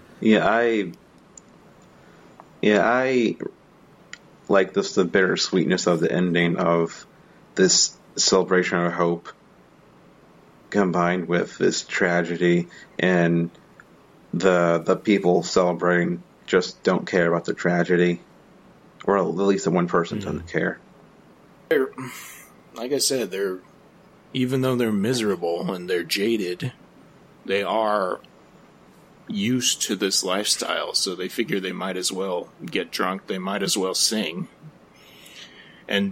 Speaker 1: I like this, the bittersweetness of the ending of this celebration of hope combined with this tragedy, and the people celebrating just don't care about the tragedy, or at least the one person doesn't care.
Speaker 2: Like I said, even though they're miserable and they're jaded, they are used to this lifestyle, so they figure they might as well get drunk, they might as well sing. And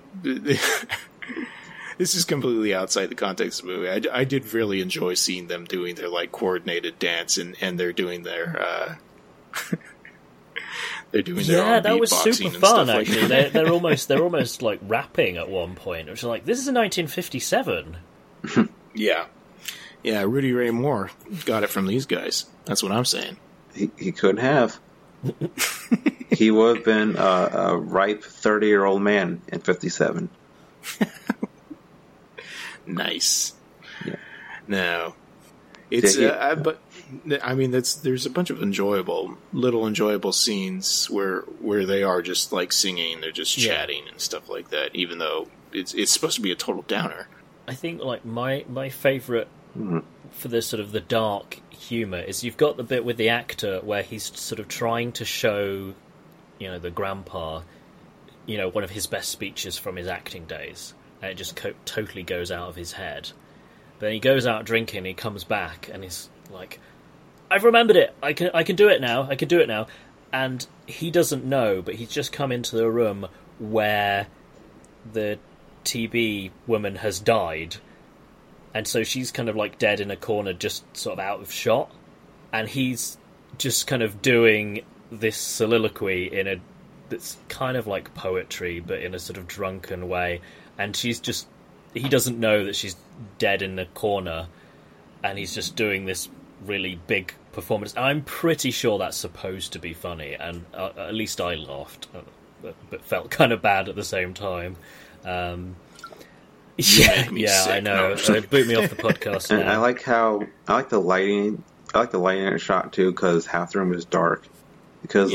Speaker 2: this is completely outside the context of the movie. I did really enjoy seeing them doing their, like, coordinated dance, and they're doing their they're doing their own
Speaker 3: that was super fun.
Speaker 2: Like
Speaker 3: actually, they're almost like rapping at one point. It was like, this is 1957.
Speaker 2: Yeah. Rudy Ray Moore got it from these guys. That's what I'm saying.
Speaker 1: He could have. He would have been a ripe 30-year-old man in 57.
Speaker 2: Nice.
Speaker 1: Yeah.
Speaker 2: No, it's but I mean there's a bunch of enjoyable scenes where they are just like singing, they're just chatting and stuff like that. Even though it's supposed to be a total downer.
Speaker 3: I think like my favourite for the sort of the dark humour is you've got the bit with the actor where he's sort of trying to show, the grandpa, one of his best speeches from his acting days, and it just totally goes out of his head. But then he goes out drinking, he comes back, and he's like, "I've remembered it. I can do it now. I can do it now." And he doesn't know, but he's just come into the room where the TB woman has died, and so she's kind of like dead in a corner, just sort of out of shot, and he's just kind of doing this soliloquy that's kind of like poetry, but in a sort of drunken way, and he doesn't know that she's dead in the corner, and he's just doing this really big performance. I'm pretty sure that's supposed to be funny, and at least I laughed, but felt kind of bad at the same time. I know. So it boot me off the podcast.
Speaker 1: And I like the lighting. I like the lighting in the shot too, because half the room is dark. Because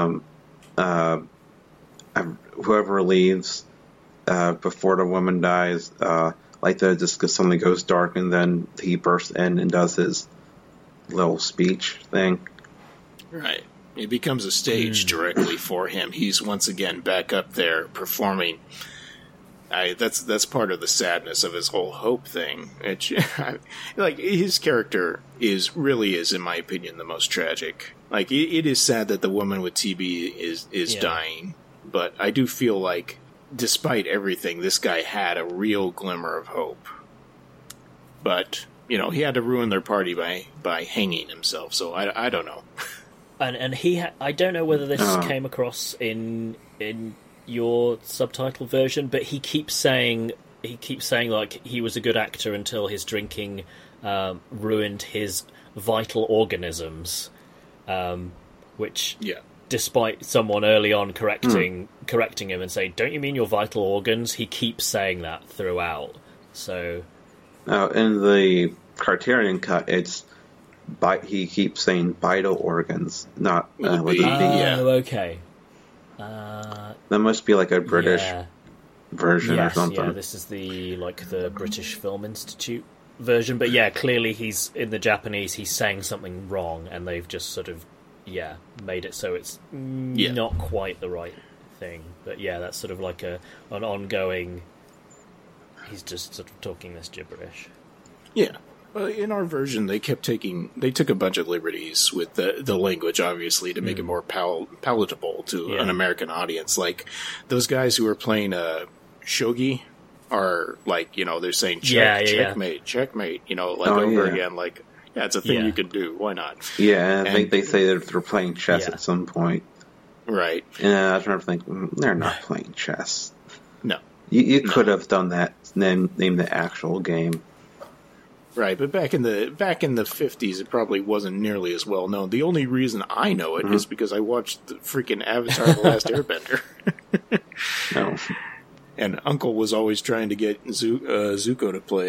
Speaker 1: whoever leaves before the woman dies, just because suddenly goes dark, and then he bursts in and does his little speech thing.
Speaker 2: Right. It becomes a stage directly for him. He's once again back up there performing. That's part of the sadness of his whole Hope thing. Like, his character is, in my opinion, the most tragic. Like, it is sad that the woman with TB is dying, but I do feel like, despite everything, this guy had a real glimmer of hope. But, he had to ruin their party by hanging himself, so I don't know.
Speaker 3: And I don't know whether this came across in your subtitle version, but he keeps saying like he was a good actor until his drinking ruined his vital organisms, which despite someone early on correcting him and saying, "Don't you mean your vital organs?" he keeps saying that throughout. So
Speaker 1: in the Criterion cut, he keeps saying vital organs, not with a B.
Speaker 3: Okay.
Speaker 1: That must be like a British version or something.
Speaker 3: Yeah, this is the British Film Institute version. But clearly he's in the Japanese. He's saying something wrong, and they've just sort of made it so it's not quite the right thing. But that's sort of like an ongoing. He's just sort of talking this gibberish.
Speaker 2: Yeah. In our version, they took a bunch of liberties with the language, obviously, to make it more palatable to an American audience. Like, those guys who are playing shogi are, they're saying checkmate, checkmate, over again. Like, it's a thing you could do. Why not?
Speaker 1: Yeah, I think they say that they're playing chess at some point.
Speaker 2: Right.
Speaker 1: And I remember thinking, they're not playing chess.
Speaker 2: No.
Speaker 1: You could have done that, name the actual game.
Speaker 2: Right, but back in the 50s, it probably wasn't nearly as well known. The only reason I know it is because I watched the freaking Avatar: The Last Airbender.
Speaker 1: No.
Speaker 2: And Uncle was always trying to get Zuko to play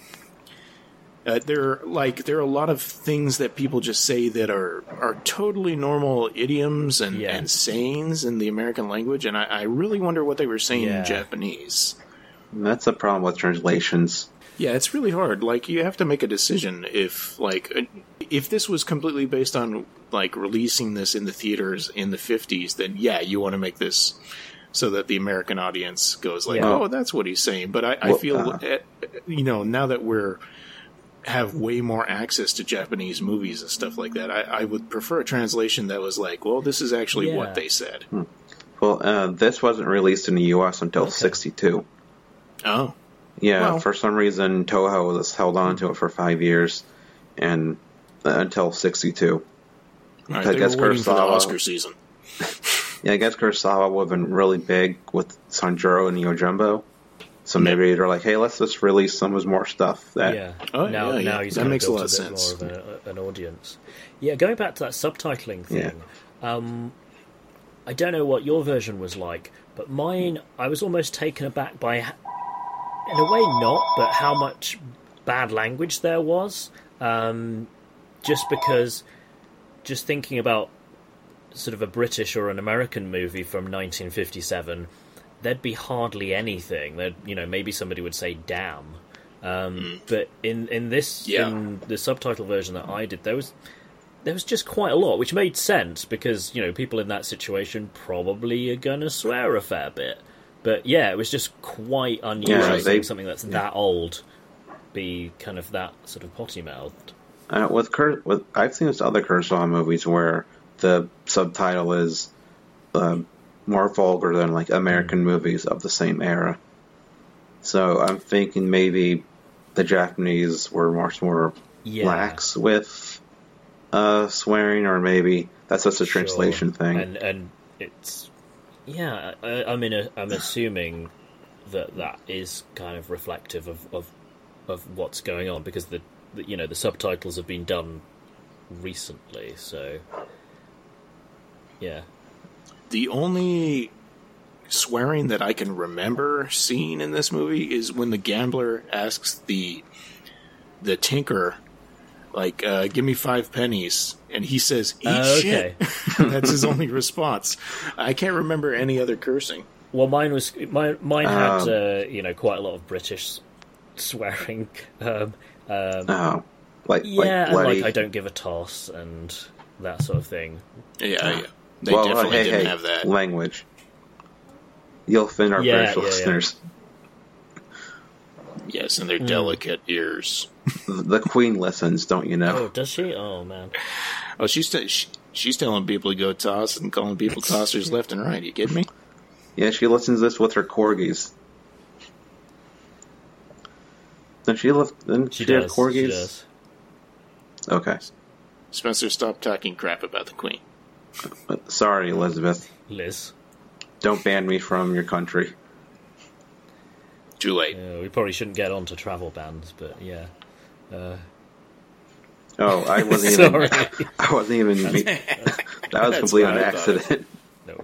Speaker 2: it. There are a lot of things that people just say that are totally normal idioms and sayings in the American language, and I really wonder what they were saying in Japanese.
Speaker 1: That's a problem with translations.
Speaker 2: Yeah, it's really hard. Like, you have to make a decision if this was completely based on, releasing this in the theaters in the 50s, then, you want to make this so that the American audience goes oh, that's what he's saying. But I feel, now that have way more access to Japanese movies and stuff like that, I would prefer a translation that was this is actually what they said.
Speaker 1: Well, this wasn't released in the U.S. until 1962.
Speaker 2: Oh.
Speaker 1: Yeah, for some reason, Toho was held on to it for 5 years, and until 1962.
Speaker 2: Right, I guess Kurosawa, for the Oscar season.
Speaker 1: I guess Kurosawa would have been really big with Sanjuro and Yojimbo. So maybe they're like, hey, let's just release some of his more stuff.
Speaker 3: Now he's that makes a lot of sense. More of an audience. Yeah, going back to that subtitling thing, I don't know what your version was like, but mine, I was almost taken aback by, in a way not, but how much bad language there was. Just because, just thinking about sort of a British or an American movie from 1957, there'd be hardly anything. Maybe somebody would say "damn," But in this, in the subtitle version that I did, there was just quite a lot, which made sense because people in that situation probably are going to swear a fair bit. But yeah, it was just quite unusual seeing something that's that old be kind of that sort of potty mouthed.
Speaker 1: I've seen this other Kurosawa movies where the subtitle is more vulgar than like American movies of the same era. So I'm thinking maybe the Japanese were much more lax with swearing, or maybe that's just a translation thing.
Speaker 3: And it's I'm assuming that is kind of reflective of what's going on, because the subtitles have been done recently, so yeah.
Speaker 2: The only swearing that I can remember seeing in this movie is when the gambler asks the tinker, like, give me 5 pennies, and he says, eat shit. That's his only response. I can't remember any other cursing.
Speaker 3: Well, mine had quite a lot of British swearing.
Speaker 1: Like
Speaker 3: I don't give a toss and that sort of thing.
Speaker 2: Yeah. They definitely didn't have that
Speaker 1: language. You'll offend our British listeners.
Speaker 2: Yes, and their delicate ears.
Speaker 1: The Queen listens, don't you know?
Speaker 3: Oh, does she? Oh, man.
Speaker 2: Oh, she's telling people to go toss and calling people tossers left and right. You kidding me?
Speaker 1: Yeah, she listens to this with her corgis. Didn't she have corgis?
Speaker 3: She does.
Speaker 1: Okay.
Speaker 2: Spencer, stop talking crap about the Queen.
Speaker 1: Sorry, Elizabeth.
Speaker 3: Liz.
Speaker 1: Don't ban me from your country.
Speaker 2: Too late.
Speaker 3: We probably shouldn't get on to travel bans, but yeah.
Speaker 1: I wasn't even. I wasn't even. That was completely on accident.
Speaker 3: No.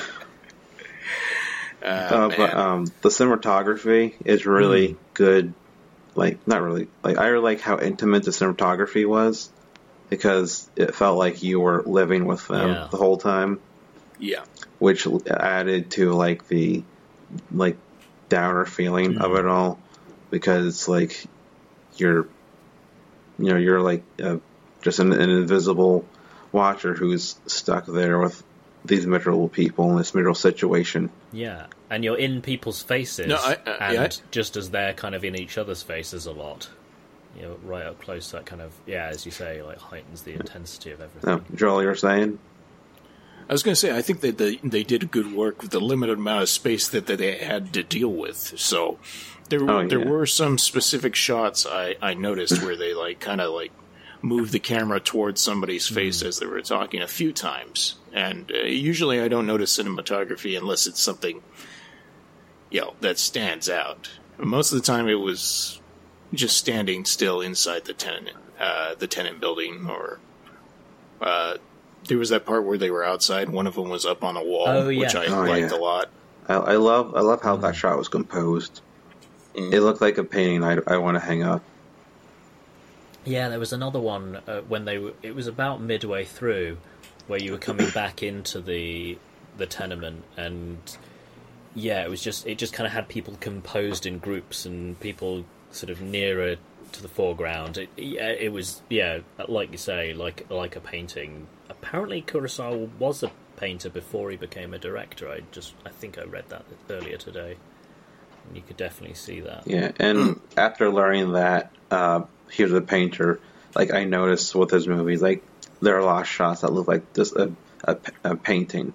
Speaker 1: But the cinematography is really good. Like, not really. Like, I really like how intimate the cinematography was, because it felt like you were living with them the whole time.
Speaker 2: Yeah.
Speaker 1: Which added to like the downer feeling of it all, because like you're like just an invisible watcher who's stuck there with these miserable people in this miserable situation.
Speaker 3: Yeah, and you're in people's faces, just as they're kind of in each other's faces a lot. Right up close, that kind of, as you say, like heightens the intensity of everything.
Speaker 1: Joel, you're saying?
Speaker 2: I was going to say, I think that they did good work with the limited amount of space that they had to deal with. So there were some specific shots I noticed where they kind of moved the camera towards somebody's face as they were talking a few times. And usually I don't notice cinematography unless it's something that stands out. Most of the time it was just standing still inside the tenant building, or there was that part where they were outside. One of them was up on a wall, which I liked a lot.
Speaker 1: I love how that shot was composed. It looked like a painting I want to hang up.
Speaker 3: Yeah, there was another one when it was about midway through, where you were coming back into the tenement, and it just kind of had people composed in groups and people sort of nearer to the foreground. It was like you say, like a painting. Apparently Kurosawa was a painter before he became a director. I think I read that earlier today, and you could definitely see that.
Speaker 1: Yeah, and after learning that he was a painter, I noticed with his movies, there are a lot of shots that look like just a painting.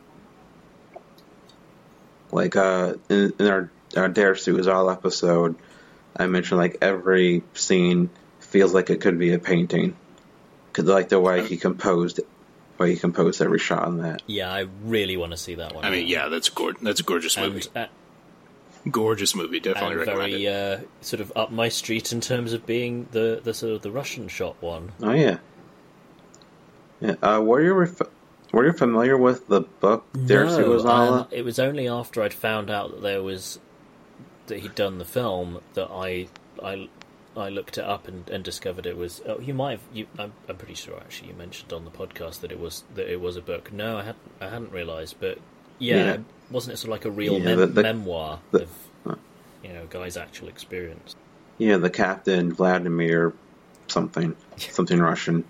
Speaker 1: In our Dare Suizal episode, I mentioned every scene feels like it could be a painting, because the way he composed every shot on that.
Speaker 3: Yeah, I really want to see that one.
Speaker 2: I mean, that's a gorgeous movie. Gorgeous movie, definitely recommend it.
Speaker 3: Very sort of up my street in terms of being the sort of the Russian shot one.
Speaker 1: Oh yeah. Were you familiar with the book Dare Suizal?
Speaker 3: It was only after I'd found out that he'd done the film that I looked it up and discovered it was. Oh, you might have. I'm pretty sure actually you mentioned on the podcast that it was a book. No, I hadn't realised, but wasn't it sort of like a real memoir of a guy's actual experience?
Speaker 1: Yeah, the captain, Vladimir something Russian.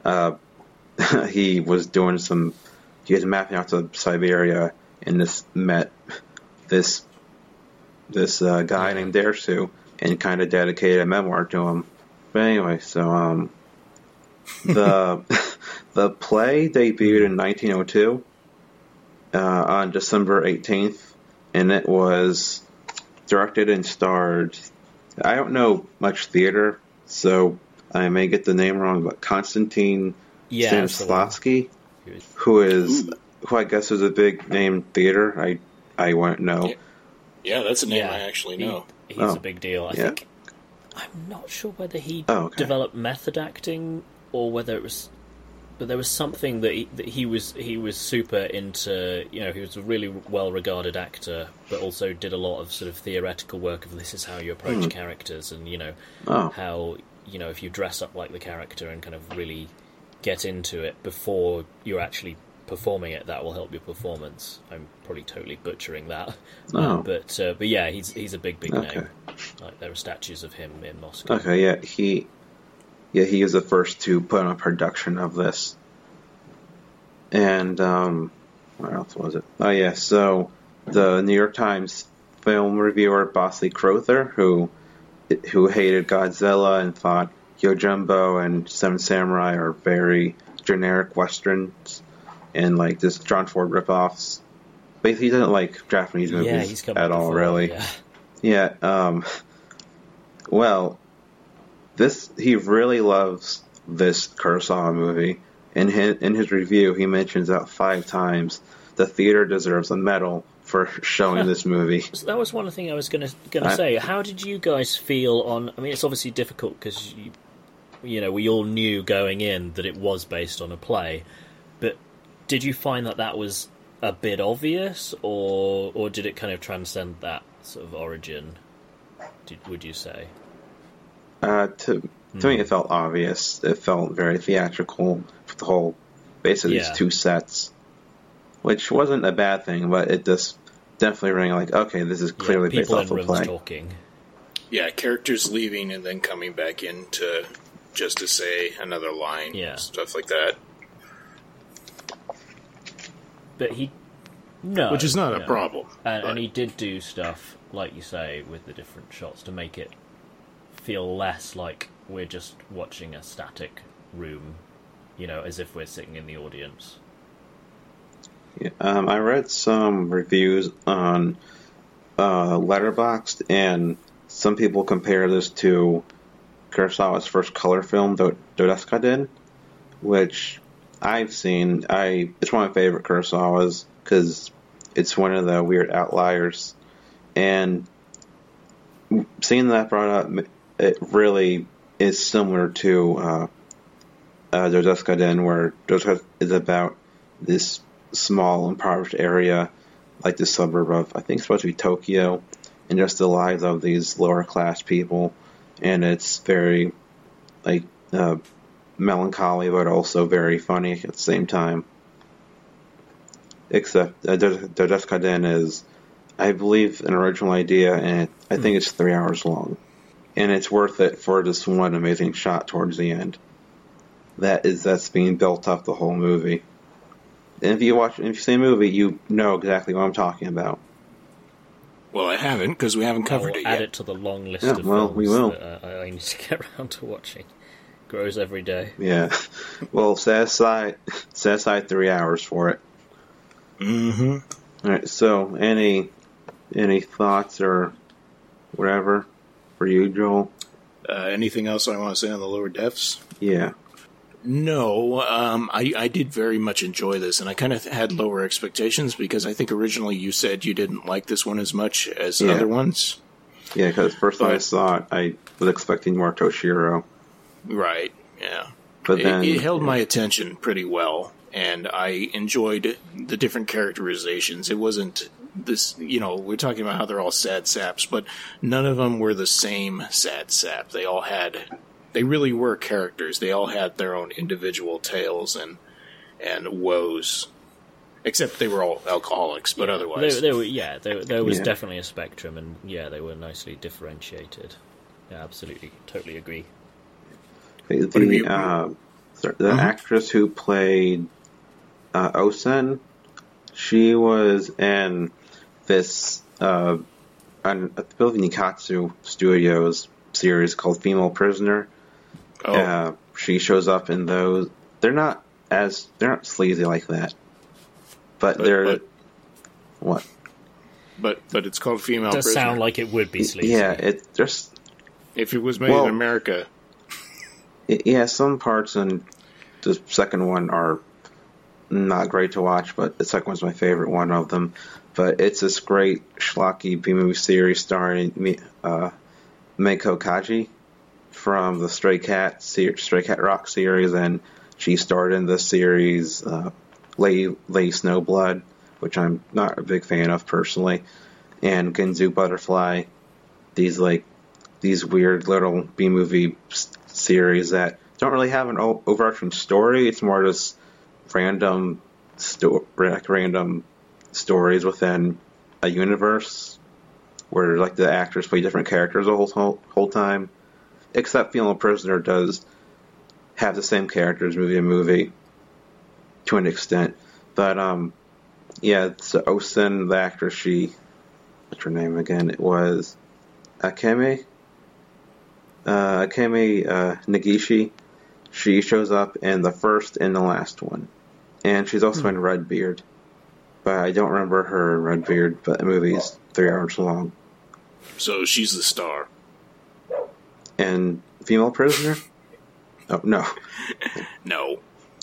Speaker 1: He was mapping out to Siberia and met this guy named Dersu and kind of dedicated a memoir to him. But anyway, so the play debuted in 1902 on December 18th, and it was directed and starred. I don't know much theater, so I may get the name wrong, but Konstantin Stanislavski, who I guess is a big name theater. I won't know.
Speaker 2: Yeah, that's a name I actually know.
Speaker 3: He's a big deal. I think I'm not sure whether he developed method acting or whether it was, but there was something that he was super into. You know, he was a really well regarded actor, but also did a lot of sort of theoretical work of this is how you approach characters, and how if you dress up like the character and kind of really get into it before you're actually performing it, that will help your performance. I'm probably totally butchering that, but yeah, he's a big name. Like there are statues of him in Moscow.
Speaker 1: Okay, yeah, he is the first to put on a production of this. And what else was it? Oh yeah, so the New York Times film reviewer Bosley Crowther, who hated Godzilla and thought Yojimbo and Seven Samurai are very generic westerns and like just John Ford ripoffs. Basically, he doesn't like Japanese movies at all, really. Yeah. Well, he really loves this Kurosawa movie. In his review, he mentions that 5 times. The theater deserves a medal for showing this movie.
Speaker 3: So that was one thing I was going to say. How did you guys feel on? I mean, it's obviously difficult because we all knew going in that it was based on a play, but did you find that was a bit obvious, or did it kind of transcend that sort of origin? Would you say?
Speaker 1: To me, it felt obvious. It felt very theatrical for the whole, basically these 2 sets, which wasn't a bad thing, but it just definitely rang like, okay, this is clearly based off the play.
Speaker 3: Talking.
Speaker 2: Yeah, characters leaving and then coming back in just to say another line, stuff like that.
Speaker 3: But
Speaker 2: which is not a problem.
Speaker 3: And he did do stuff, like you say, with the different shots to make it feel less like we're just watching a static room, as if we're sitting in the audience.
Speaker 1: Yeah, I read some reviews on Letterboxd, and some people compare this to Kurosawa's first color film, Dodes'ka-den, which I've seen. It's one of my favorite Kurosawas because it's one of the weird outliers, and seeing that brought up, it really is similar to Dodes'ka-den, where Dodes'ka is about this small, impoverished area, like the suburb of, I think it's supposed to be Tokyo, and just the lives of these lower class people, and it's very melancholy, but also very funny at the same time. Except Dodes'ka-den is, I believe, an original idea, and I think it's 3 hours long. And it's worth it for this one amazing shot towards the end. That's being built up the whole movie. And if you see a movie, you know exactly what I'm talking about.
Speaker 2: Well, I haven't, because we haven't covered it yet.
Speaker 3: Add it to the long list of films
Speaker 1: we will.
Speaker 3: That I need to get around to watching. Grows every day.
Speaker 1: Yeah. Well, set aside 3 hours for it.
Speaker 2: Mm-hmm.
Speaker 1: All right. So, any thoughts or whatever for you, Joel?
Speaker 2: Anything else I want to say on the lower depths?
Speaker 1: Yeah.
Speaker 2: No, I did very much enjoy this, and I kind of had lower expectations because I think originally you said you didn't like this one as much as other ones.
Speaker 1: Yeah, because first time I saw it, I was expecting more Toshiro. Right,
Speaker 2: yeah. But then it held my attention pretty well, and I enjoyed the different characterizations. It wasn't this, we're talking about how they're all sad saps, but none of them were the same sad sap. They really were characters. They all had their own individual tales and woes. Except they were all alcoholics, but otherwise...
Speaker 3: There was definitely a spectrum, and they were nicely differentiated. Yeah, absolutely, totally agree.
Speaker 1: The actress who played Osen, she was in this on the Nikatsu Studios series called Female Prisoner. She shows up in those. They're not sleazy like that, but they're what?
Speaker 2: But it's called Female Prisoner.
Speaker 3: It does sound like it would be sleazy.
Speaker 1: Yeah, it just
Speaker 2: if it was made in America.
Speaker 1: Some parts in the second one are not great to watch, but the second one's my favorite one of them. But it's this great schlocky B-movie series starring Meiko Kaji from the Stray Cat Rock series, and she starred in the series Lady Snowblood, which I'm not a big fan of personally, and Ginzu Butterfly. These weird little B-movie series that don't really have an overarching story. It's more just random stories within a universe where the actors play different characters the whole time. Except Female Prisoner does have the same characters movie to movie to an extent. But so Osen, the actress, what's her name again? It was Akemi Nagishi. She shows up in the first and the last one. And she's also in Redbeard. But I don't remember her in Redbeard, but the movie's 3 hours long.
Speaker 2: So she's the star.
Speaker 1: And Female Prisoner? Oh, no.
Speaker 2: No.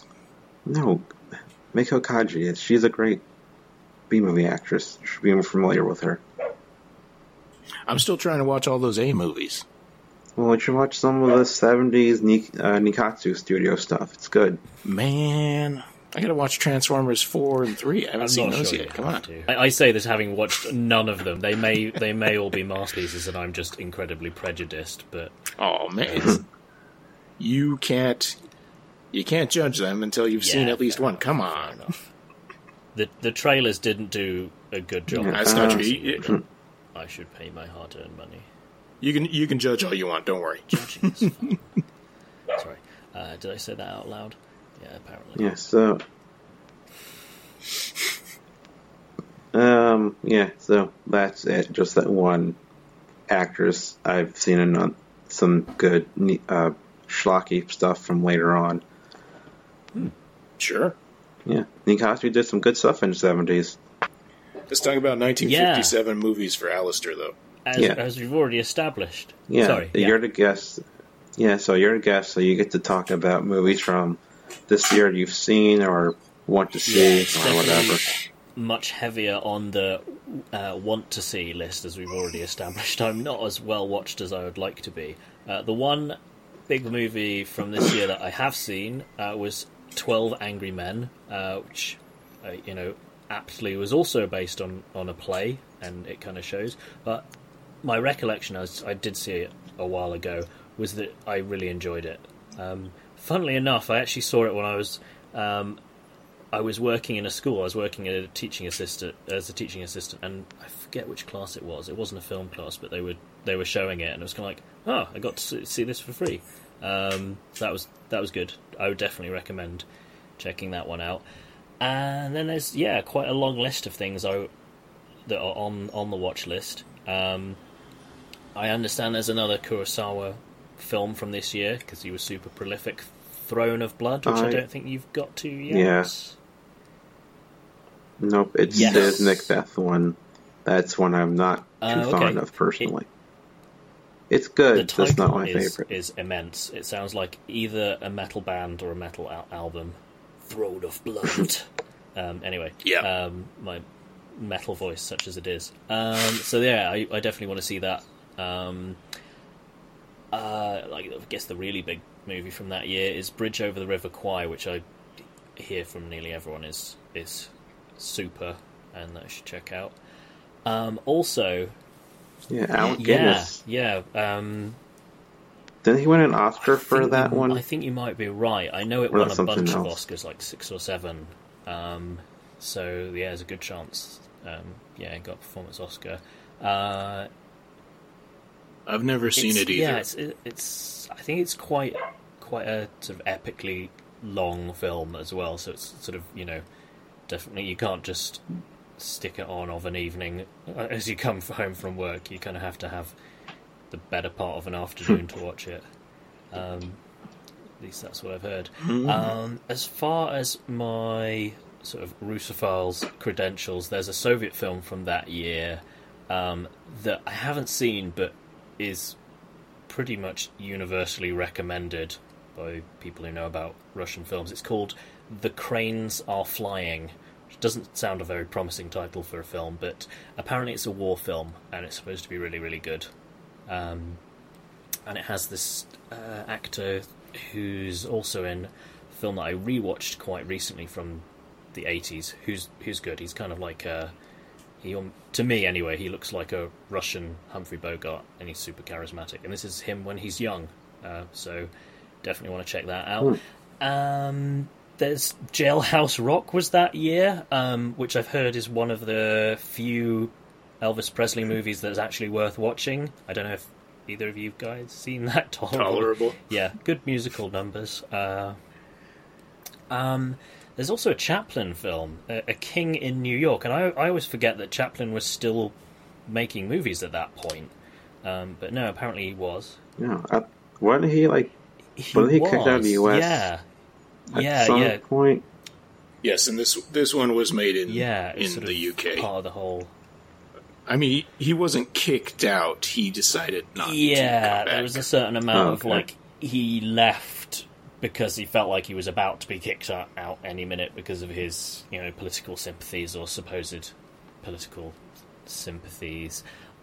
Speaker 1: Meiko Kaji. She's a great B-movie actress. You should be more familiar with her.
Speaker 2: I'm still trying to watch all those A movies.
Speaker 1: Well, you should watch some of the 70s Nikatsu studio stuff. It's good.
Speaker 2: Man, I gotta watch Transformers 4 and 3. I haven't seen those yet. Come on.
Speaker 3: I say this having watched none of them. They may all be masterpieces, and I'm just incredibly prejudiced. But
Speaker 2: oh man, you can't judge them until you've seen at least one. Come on.
Speaker 3: The trailers didn't do a good job.
Speaker 2: That's not true.
Speaker 3: I should pay my hard-earned money.
Speaker 2: You can judge all you want. Don't worry.
Speaker 3: Judging is fun. Sorry, did I say that out loud? Yeah, apparently.
Speaker 1: Yeah. So. So that's it. Just that one actress I've seen in some good schlocky stuff from later on.
Speaker 2: Sure.
Speaker 1: Yeah, Nikatsu did some good stuff in the 70s.
Speaker 2: Let's talk about 1957 movies for Alistair, though.
Speaker 3: As we've already established.
Speaker 1: Yeah,
Speaker 3: Sorry,
Speaker 1: you're the guest. Yeah, so you're a guest, so you get to talk about movies from this year you've seen or want to see or whatever.
Speaker 3: Much heavier on the want to see list, as we've already established. I'm not as well watched as I would like to be. The one big movie from this year that I have seen was 12 Angry Men, which aptly was also based on a play, and it kind of shows. But my recollection, as I did see it a while ago, was that I really enjoyed it. Funnily enough, I actually saw it when I was working in a school. I was working as a teaching assistant, and I forget which class it was. It wasn't a film class, but they were showing it, and it was kind of like, oh, I got to see this for free. That was good. I would definitely recommend checking that one out. And then there's quite a long list of things that are on the watch list. I understand there's another Kurosawa film from this year because he was super prolific. Throne of Blood, which I don't think you've got to yet.
Speaker 1: Yes. Nope, it's the Macbeth one. That's one I'm not too fond of personally. It's good. That's not my favorite.
Speaker 3: Is immense. It sounds like either a metal band or a metal album. Throne of Blood. Anyway, my metal voice, such as it is. I definitely want to see that. I guess the really big movie from that year is Bridge Over the River Kwai, which I hear from nearly everyone is super, and that I should check out. Also,
Speaker 1: Alec Guinness.
Speaker 3: Didn't
Speaker 1: he win an Oscar for that one?
Speaker 3: I think you might be right. I know it won a bunch of Oscars, like 6 or 7. There's a good chance. Got a performance Oscar.
Speaker 2: I've never seen it either.
Speaker 3: Yeah, it's. I think it's quite a sort of epically long film as well. So it's sort of, definitely you can't just stick it on of an evening as you come home from work. You kind of have to have the better part of an afternoon to watch it. At least that's what I've heard. As far as my sort of Russophiles credentials, there's a Soviet film from that year that I haven't seen, but is pretty much universally recommended by people who know about Russian films. It's called The Cranes Are Flying, which doesn't sound a very promising title for a film, but apparently it's a war film, and it's supposed to be really, really good. And it has this actor who's also in a film that I rewatched quite recently from the 80s, who's good. He's kind of like to me anyway, he looks like a Russian Humphrey Bogart, and he's super charismatic. And this is him when he's young, so definitely want to check that out. There's Jailhouse Rock was that year, which I've heard is one of the few Elvis Presley movies that's actually worth watching. I don't know if either of you guys seen that.
Speaker 2: Tolerable.
Speaker 3: Yeah, good musical numbers. There's also a Chaplin film, A King in New York, and I always forget that Chaplin was still making movies at that point. But no, apparently he was.
Speaker 1: Yeah, wasn't he wasn't he kicked out of the US?
Speaker 3: Yeah.
Speaker 1: At some point?
Speaker 2: Yes, and this one was made in the UK.
Speaker 3: Part of the whole.
Speaker 2: I mean, he wasn't kicked out. He decided not to come back.
Speaker 3: Yeah, there was a certain amount of, he left because he felt like he was about to be kicked out any minute because of his, political sympathies or supposed political sympathies.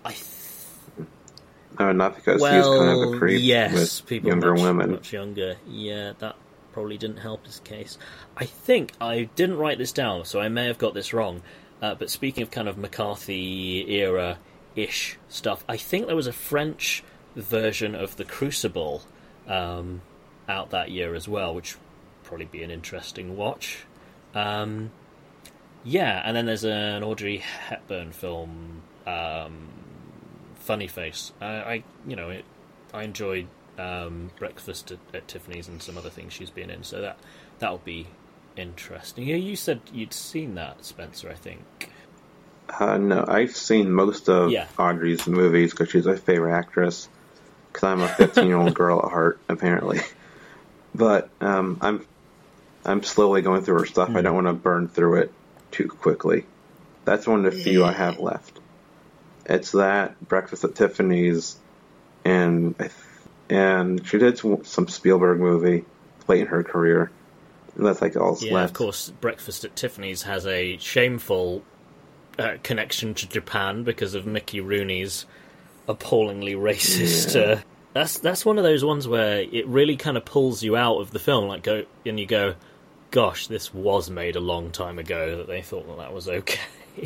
Speaker 1: No, not because he was kind of a creep with
Speaker 3: people
Speaker 1: younger women.
Speaker 3: Much younger. Yeah, that probably didn't help his case. I think I didn't write this down, so I may have got this wrong. But speaking of kind of McCarthy era-ish stuff, I think there was a French version of The Crucible out that year as well, which would probably be an interesting watch. And then there's an Audrey Hepburn film, Funny Face. I enjoyed Breakfast at Tiffany's and some other things she's been in, so that'll be interesting. You said you'd seen that, Spencer, I think.
Speaker 1: No, I've seen most of Audrey's movies because she's my favorite actress. Because I'm a 15-year-old girl at heart, apparently. But I'm slowly going through her stuff. I don't want to burn through it too quickly. That's one of the few I have left. It's that, Breakfast at Tiffany's, and she did some Spielberg movie late in her career. And that's all left.
Speaker 3: Yeah, of course, Breakfast at Tiffany's has a shameful connection to Japan because of Mickey Rooney's appallingly racist.
Speaker 1: Yeah.
Speaker 3: That's one of those ones where it really kind of pulls you out of the film. You go, gosh, this was made a long time ago that they thought that was okay.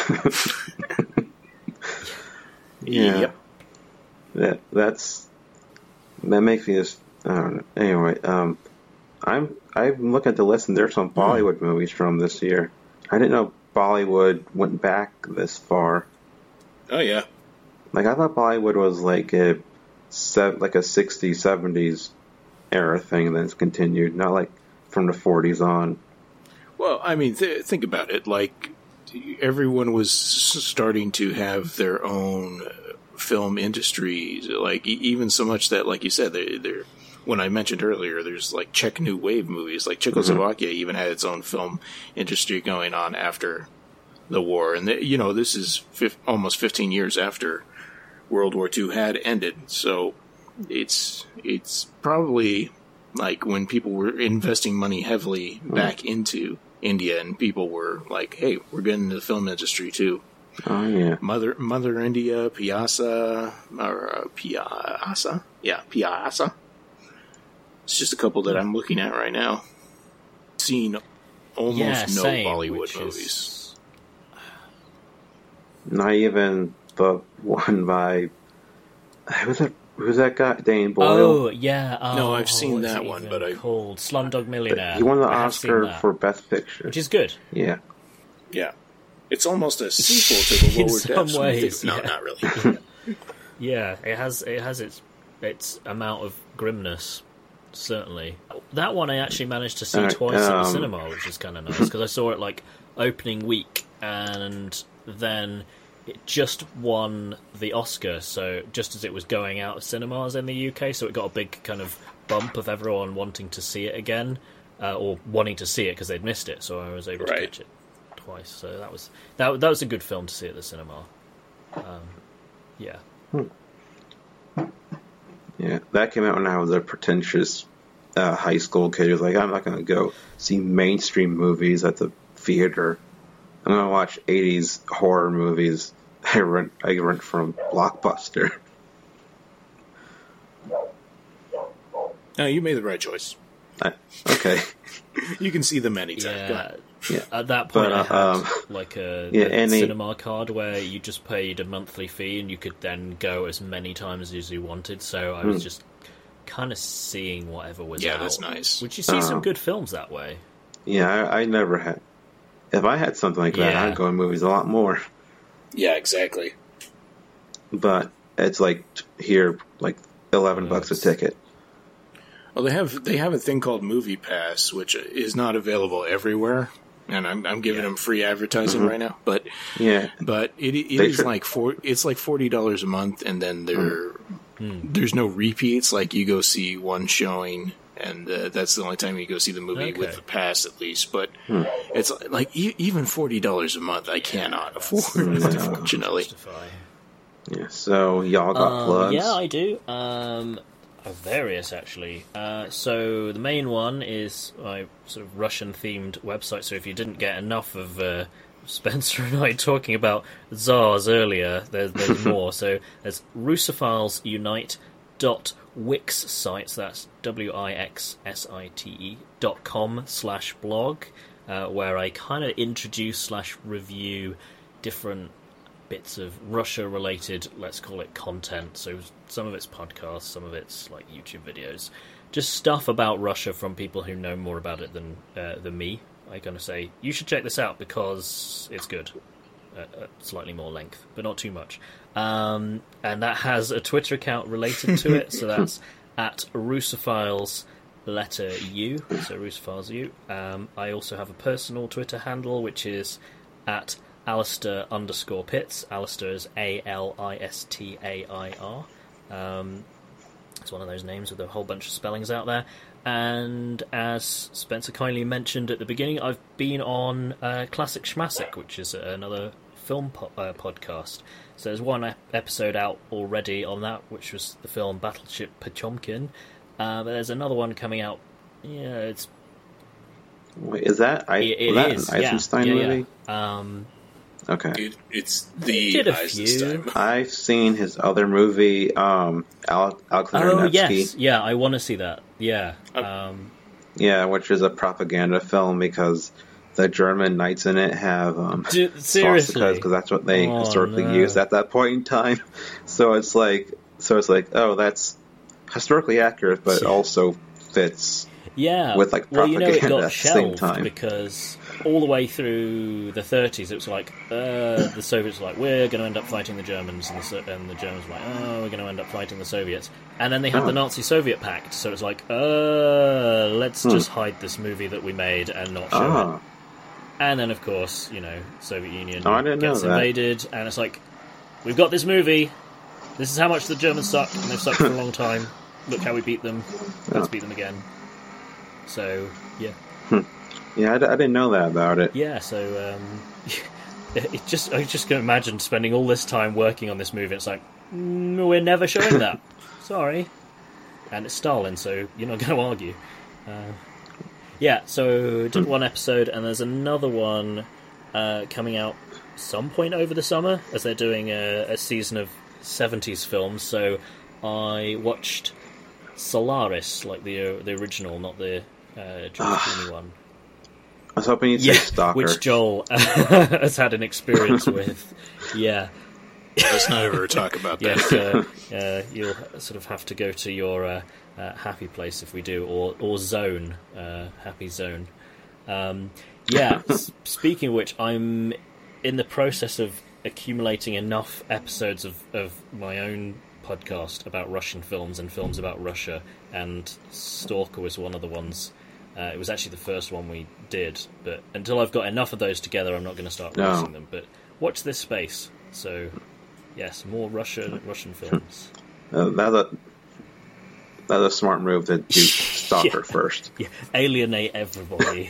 Speaker 1: Yeah. Yep. That makes me just, I don't know. Anyway, I'm looking at the list, and there's some Bollywood movies from this year. I didn't know Bollywood went back this far.
Speaker 2: Oh yeah.
Speaker 1: I thought Bollywood was a 60s, 70s era thing, and then it's continued, not from the 40s on.
Speaker 2: Well, I mean, think about it. Everyone was starting to have their own film industries. Even so much that, like you said, they're when I mentioned earlier, there's Czech New Wave movies. Czechoslovakia even had its own film industry going on after the war. And, this is almost 15 years after World War II had ended. So it's probably when people were investing money heavily back into India, and people were hey, we're getting into the film industry too.
Speaker 1: Oh, yeah.
Speaker 2: Mother India, Piazza. Yeah, Piazza. It's just a couple that I'm looking at right now. Seen almost no Bollywood movies.
Speaker 1: Not even the one by... Who's that guy? Dane Boyle?
Speaker 3: Oh, yeah.
Speaker 2: No, I've seen that one, but
Speaker 3: called Slumdog Millionaire.
Speaker 1: He won the Oscar for Best Picture.
Speaker 3: Which is good.
Speaker 1: Yeah.
Speaker 2: Yeah. It's almost a sequel to the Lower Decks
Speaker 3: ways,
Speaker 2: movie. No, not really.
Speaker 3: Yeah, it has its amount of grimness, certainly. That one I actually managed to see twice at the cinema, which is kind of nice, because I saw it like opening week, and then it just won the Oscar, so just as it was going out of cinemas in the UK, so it got a big kind of bump of everyone wanting to see it again, or wanting to see it because they'd missed it, so I was able to catch it twice. So that was a good film to see at the cinema. Yeah.
Speaker 1: Yeah, that came out when I was a pretentious high school kid. It was like, I'm not going to go see mainstream movies at the theater. I'm going to watch 80s horror movies I rent from Blockbuster.
Speaker 2: No, you made the right choice.
Speaker 1: Okay.
Speaker 2: You can see them anytime.
Speaker 3: Yeah. At that point, I had like a cinema card where you just paid a monthly fee and you could then go as many times as you wanted. So I was just kind of seeing whatever was out.
Speaker 2: Yeah, that's nice.
Speaker 3: Would you see some good films that way?
Speaker 1: Yeah, I never had. If I had something like that, I'd go to movies a lot more.
Speaker 2: Yeah, exactly.
Speaker 1: But it's like here, like $11 a ticket.
Speaker 2: Well, they have a thing called Movie Pass, which is not available everywhere, and I'm giving them free advertising right now. But it is like it's like $40 a month, and then there's no repeats. Like you go see one showing, and that's the only time you go see the movie with the pass, at least. But it's like even $40 a month, I cannot afford, unfortunately.
Speaker 1: Yeah. So y'all got plugs?
Speaker 3: Yeah, I do. Various, actually. So the main one is my sort of Russian-themed website, so if you didn't get enough of Spencer and I talking about Tsars earlier, there's more. So there's Russophilesunite.wix sites, that's wixsite.com/blog, where I kind of introduce/review different bits of Russia-related, let's call it, content. So some of it's podcasts, some of it's like YouTube videos, just stuff about Russia from people who know more about it than me. I'm going to say, you should check this out because it's good. Slightly more length, but not too much. And that has a Twitter account related to it, so that's at Russophiles letter U, so Russophiles U. I also have a personal Twitter handle, which is at Alistair_Pitts. Alistair is ALISTAIR. It's one of those names with a whole bunch of spellings out there. And as Spencer kindly mentioned at the beginning, I've been on Classic Schmassic, which is another film podcast. So there's one episode out already on that, which was the film Battleship Potemkin. But there's another one coming out. Yeah, it's...
Speaker 1: Wait, is that an Eisenstein movie?
Speaker 3: Yeah.
Speaker 1: Okay.
Speaker 2: It's the Eisenstein movie.
Speaker 1: I've seen his other movie, Alexander Nevsky.
Speaker 3: Yes. Yeah, I want to see that. Yeah.
Speaker 1: Yeah, which is a propaganda film because the German knights in it have swastikas because that's what they historically used at that point in time. So it's like, oh, that's historically accurate, but it also fits.
Speaker 3: Yeah,
Speaker 1: with like propaganda
Speaker 3: it got
Speaker 1: at the same time.
Speaker 3: Because all the way through the 30s, it was like the Soviets were like, we're going to end up fighting the Germans, and the Germans were like, we're going to end up fighting the Soviets. And then they had the Nazi-Soviet pact, so it's like, let's just hide this movie that we made and not show it. And then, of course, Soviet Union gets invaded, and it's like, we've got this movie, this is how much the Germans suck, and they've sucked for a long time, look how we beat them, let's beat them again. So, yeah.
Speaker 1: Yeah, I didn't know that about it.
Speaker 3: Yeah, so I just can imagine spending all this time working on this movie. It's like, we're never showing that. Sorry. And it's Stalin, so you're not going to argue. Yeah, so did one episode, and there's another one coming out some point over the summer, as they're doing a season of 70s films. So I watched Solaris, like the original, not the George Clooney one.
Speaker 1: I was hoping you'd say Stalker.
Speaker 3: Which Joel has had an experience with. Yeah.
Speaker 2: Let's not ever talk about that.
Speaker 3: Yes, you'll sort of have to go to your happy place if we do, or zone, happy zone. Speaking of which, I'm in the process of accumulating enough episodes of my own podcast about Russian films and films about Russia, and Stalker was one of the ones. It was actually the first one we did, but until I've got enough of those together, I'm not going to start releasing them. But watch this space. So, yes, more Russian films.
Speaker 1: That's a smart move to do Stalker first.
Speaker 3: Yeah, alienate everybody.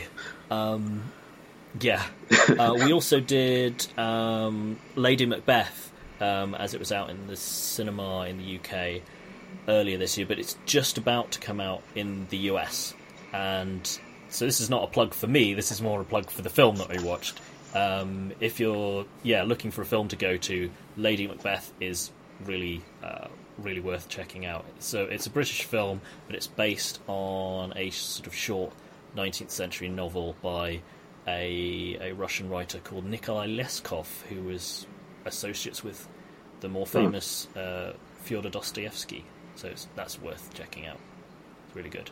Speaker 3: We also did Lady Macbeth, as it was out in the cinema in the UK earlier this year, but it's just about to come out in the US. And so this is not a plug for me, this is more a plug for the film that we watched. If you're looking for a film to go to, Lady Macbeth is really worth checking out. So it's a British film, but it's based on a sort of short 19th century novel by a Russian writer called Nikolai Leskov, who was associates with the more famous Fyodor Dostoevsky. So that's worth checking out. It's really good.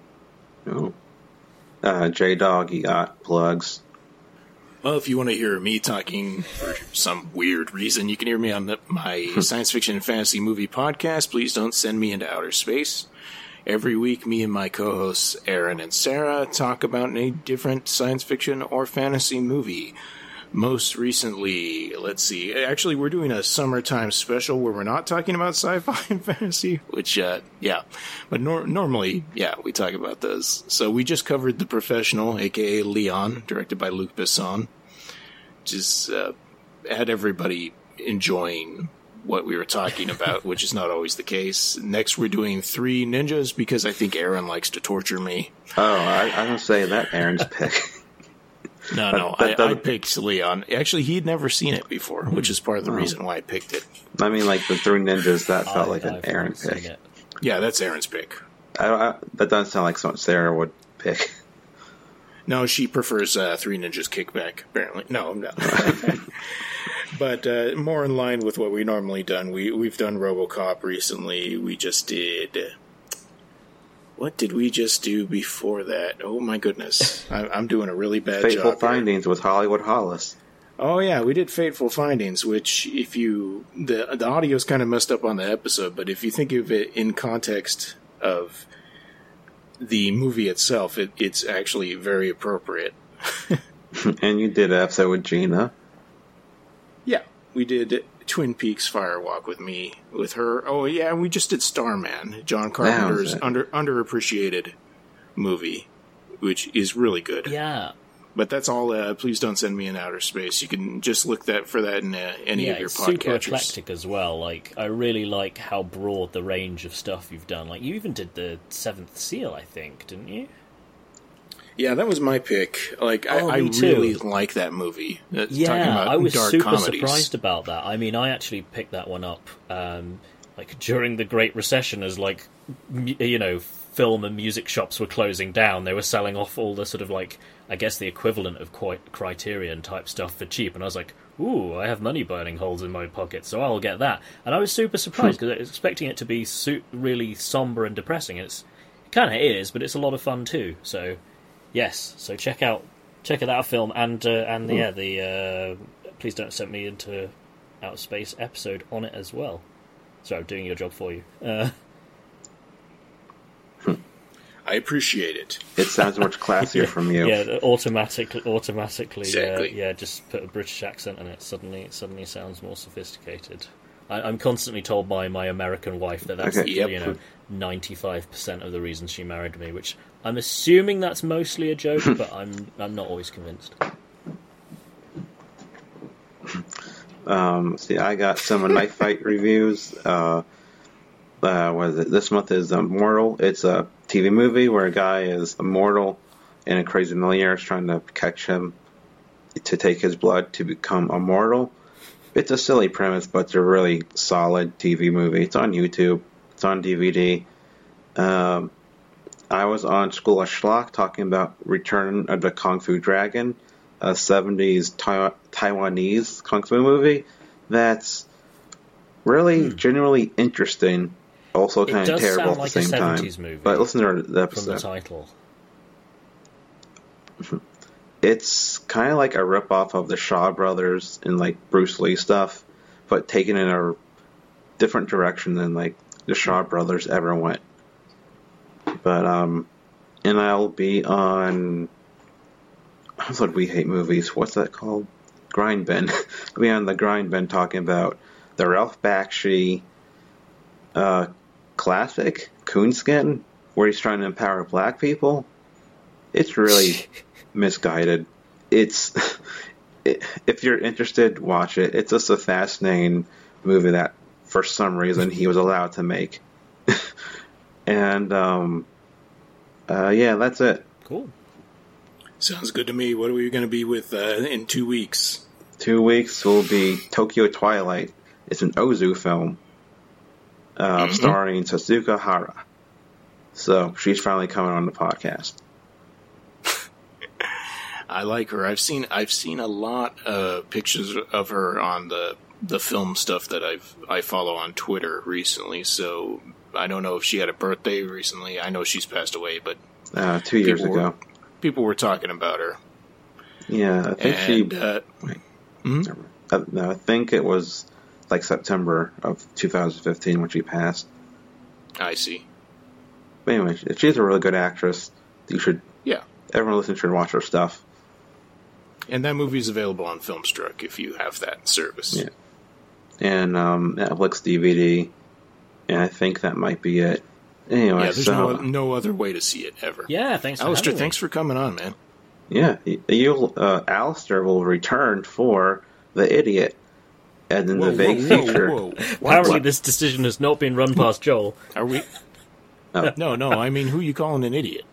Speaker 1: J-Dog, you got plugs?
Speaker 2: Well, if you want to hear me talking for some weird reason, you can hear me on my science fiction and fantasy movie podcast, Please Don't Send Me Into Outer Space. Every week, me and my co-hosts, Aaron and Sarah, talk about a different science fiction or fantasy movie. Most recently, let's see, actually we're doing a summertime special where we're not talking about sci-fi and fantasy, which, but normally, we talk about those. So we just covered The Professional, aka Leon, directed by Luc Besson, which is, had everybody enjoying what we were talking about, which is not always the case. Next, we're doing Three Ninjas, because I think Aaron likes to torture me.
Speaker 1: Oh, I don't say that Aaron's pick.
Speaker 2: No, I picked Leon. Actually, he'd never seen it before, which is part of the reason why I picked it.
Speaker 1: I mean, like the Three Ninjas, that felt like an Aaron pick.
Speaker 2: Yeah, that's Aaron's pick.
Speaker 1: That doesn't sound like something Sarah would pick.
Speaker 2: No, she prefers Three Ninjas Kickback, apparently. No. But more in line with what we normally done. We've done RoboCop recently. We just did... What did we just do before that? Oh my goodness. I'm doing a really bad job.
Speaker 1: Fateful Findings with Hollywood Hollis.
Speaker 2: Oh yeah, we did Fateful Findings, which if you... The audio's kind of messed up on the episode, but if you think of it in context of the movie itself, it's actually very appropriate.
Speaker 1: And you did an episode with Gina.
Speaker 2: Yeah, we did Twin Peaks Firewalk with her. Oh yeah, we just did Starman, John Carpenter's underappreciated movie, which is really good.
Speaker 3: Yeah.
Speaker 2: But that's all. Please Don't Send Me in Outer Space. You can just look for that in any of your podcatchers.
Speaker 3: Super eclectic as well. Like, I really like how broad the range of stuff you've done. Like, you even did the Seventh Seal, I think, didn't you?
Speaker 2: Yeah, that was my pick. Like, I really like that movie.
Speaker 3: Yeah,
Speaker 2: talking about
Speaker 3: I was
Speaker 2: dark
Speaker 3: super
Speaker 2: comedies.
Speaker 3: surprised about that. I mean, I actually picked that one up, like during the Great Recession, as like, film and music shops were closing down. They were selling off all the sort of like, I guess the equivalent of Criterion type stuff for cheap. And I was like, ooh, I have money burning holes in my pocket, so I'll get that. And I was super surprised because I was expecting it to be really somber and depressing. It kind of is, but it's a lot of fun too. So. Yes, so check it out, film, and the Please Don't Send Me Into Outer Space episode on it as well. So I'm doing your job for you.
Speaker 2: I appreciate it.
Speaker 1: It sounds much classier from you.
Speaker 3: Yeah, automatically.
Speaker 2: Exactly.
Speaker 3: Just put a British accent on it. Suddenly sounds more sophisticated. I'm constantly told by my American wife that's 95% of the reason she married me, which I'm assuming that's mostly a joke, but I'm not always convinced.
Speaker 1: I got some Knife Fight reviews. What is it? This month is Immortal. It's a TV movie where a guy is immortal and a crazy millionaire is trying to catch him to take his blood to become immortal. It's a silly premise, but it's a really solid TV movie. It's on YouTube. It's on DVD. I was on School of Schlock talking about Return of the Kung Fu Dragon, a 70s Taiwanese Kung Fu movie that's really genuinely interesting, also kind of terrible at the same time.
Speaker 3: Movie
Speaker 1: but listen to the episode.
Speaker 3: From the title.
Speaker 1: It's kind of like a ripoff of the Shaw Brothers and like Bruce Lee stuff, but taken in a different direction than like the Shaw Brothers ever went. But and I'll be on. I thought We Hate Movies. What's that called? Grind Bin. I'll be on the Grind Bin talking about the Ralph Bakshi classic Coonskin, where he's trying to empower black people. It's really misguided. It's if you're interested, watch it. It's just a fascinating movie that for some reason he was allowed to make. And yeah, that's it.
Speaker 3: Cool.
Speaker 2: Sounds good to me. What are we going to be with in 2 weeks?
Speaker 1: 2 weeks will be Tokyo Twilight. It's an Ozu film starring Sasuke Hara. So she's finally coming on the podcast.
Speaker 2: I like her. I've seen a lot of pictures of her on the film stuff that I follow on Twitter recently. So I don't know if she had a birthday recently. I know she's passed away, but
Speaker 1: 2 years ago,
Speaker 2: people were talking about her.
Speaker 1: Yeah, I think I think it was like September of 2015 when she passed.
Speaker 2: I see.
Speaker 1: But anyway, she's a really good actress. You should, everyone listening should watch her stuff.
Speaker 2: And that movie is available on Filmstruck if you have that service.
Speaker 1: Yeah. And Netflix DVD. And I think that might be it. Anyway,
Speaker 2: there's no other way to see it ever.
Speaker 3: Yeah, thanks for
Speaker 2: Alistair, thanks for coming on, man.
Speaker 1: Yeah, Alistair will return for The Idiot. And in the vague future.
Speaker 3: Apparently this decision has not been run past Joel.
Speaker 2: Are we? No, I mean, who are you calling an idiot?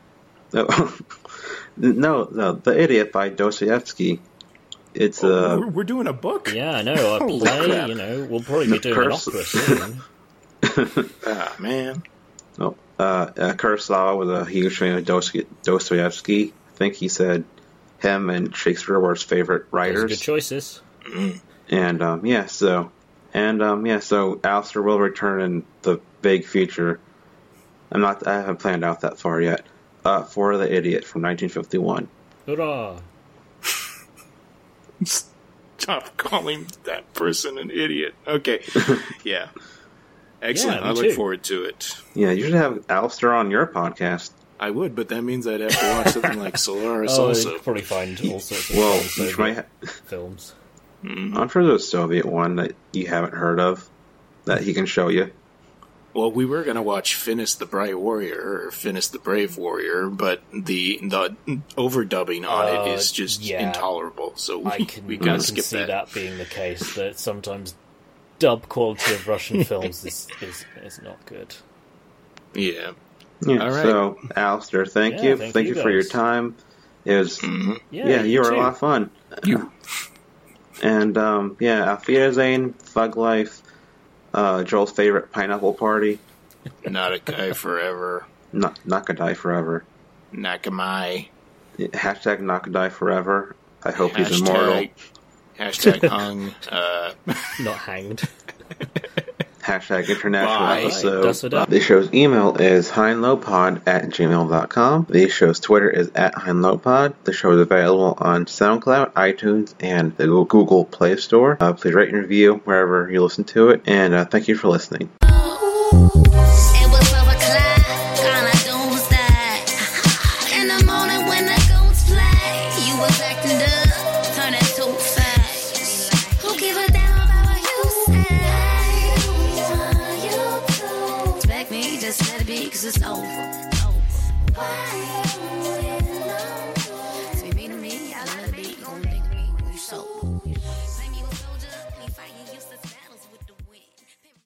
Speaker 1: No, The Idiot by Dostoevsky. It's
Speaker 2: we're doing a book?
Speaker 3: Yeah, I know, a play, we'll probably be doing an opera soon.
Speaker 2: Man.
Speaker 1: Oh, Kurosawa was a huge fan of Dostoevsky. I think he said him and Shakespeare were his favorite writers.
Speaker 3: Those are good choices.
Speaker 1: And, so Alistair will return in the vague future. I haven't planned out that far yet. For The Idiot from 1951.
Speaker 3: Hurrah!
Speaker 2: Stop calling that person an idiot. Okay. Yeah. Excellent. I look forward to it.
Speaker 1: Yeah, you should have Alistair on your podcast.
Speaker 2: I would, but that means I'd have to watch something like Solaris also.
Speaker 3: You'd probably find all sorts of films.
Speaker 1: Mm-hmm. I'm sure there's a Soviet one that you haven't heard of that he can show you.
Speaker 2: Well, we were going to watch Finis the Bright Warrior, or Finis the Brave Warrior, but the overdubbing on it is just intolerable. So we got to skip
Speaker 3: see that being the case, that sometimes dub quality of Russian films is not good.
Speaker 2: Yeah.
Speaker 1: Yeah.
Speaker 2: All right.
Speaker 1: So, Alistair, thank you. Thank you for your time. It was you were a lot of fun. And Auf Wiedersehen, Thug Life. Joel's favorite Pineapple Party.
Speaker 2: Not a guy forever.
Speaker 1: Not gonna die forever.
Speaker 2: Nakamai.
Speaker 1: Hashtag not gonna die forever. I hope he's immortal.
Speaker 2: Hashtag hung.
Speaker 3: Not hanged.
Speaker 1: Hashtag international episode. The show's email is heinlowpod@gmail.com. The show's Twitter is @heinlowpod. The show is available on SoundCloud, iTunes, and the Google Play Store. Please rate and review wherever you listen to it. And thank you for listening.
Speaker 4: Cause it's over. Why?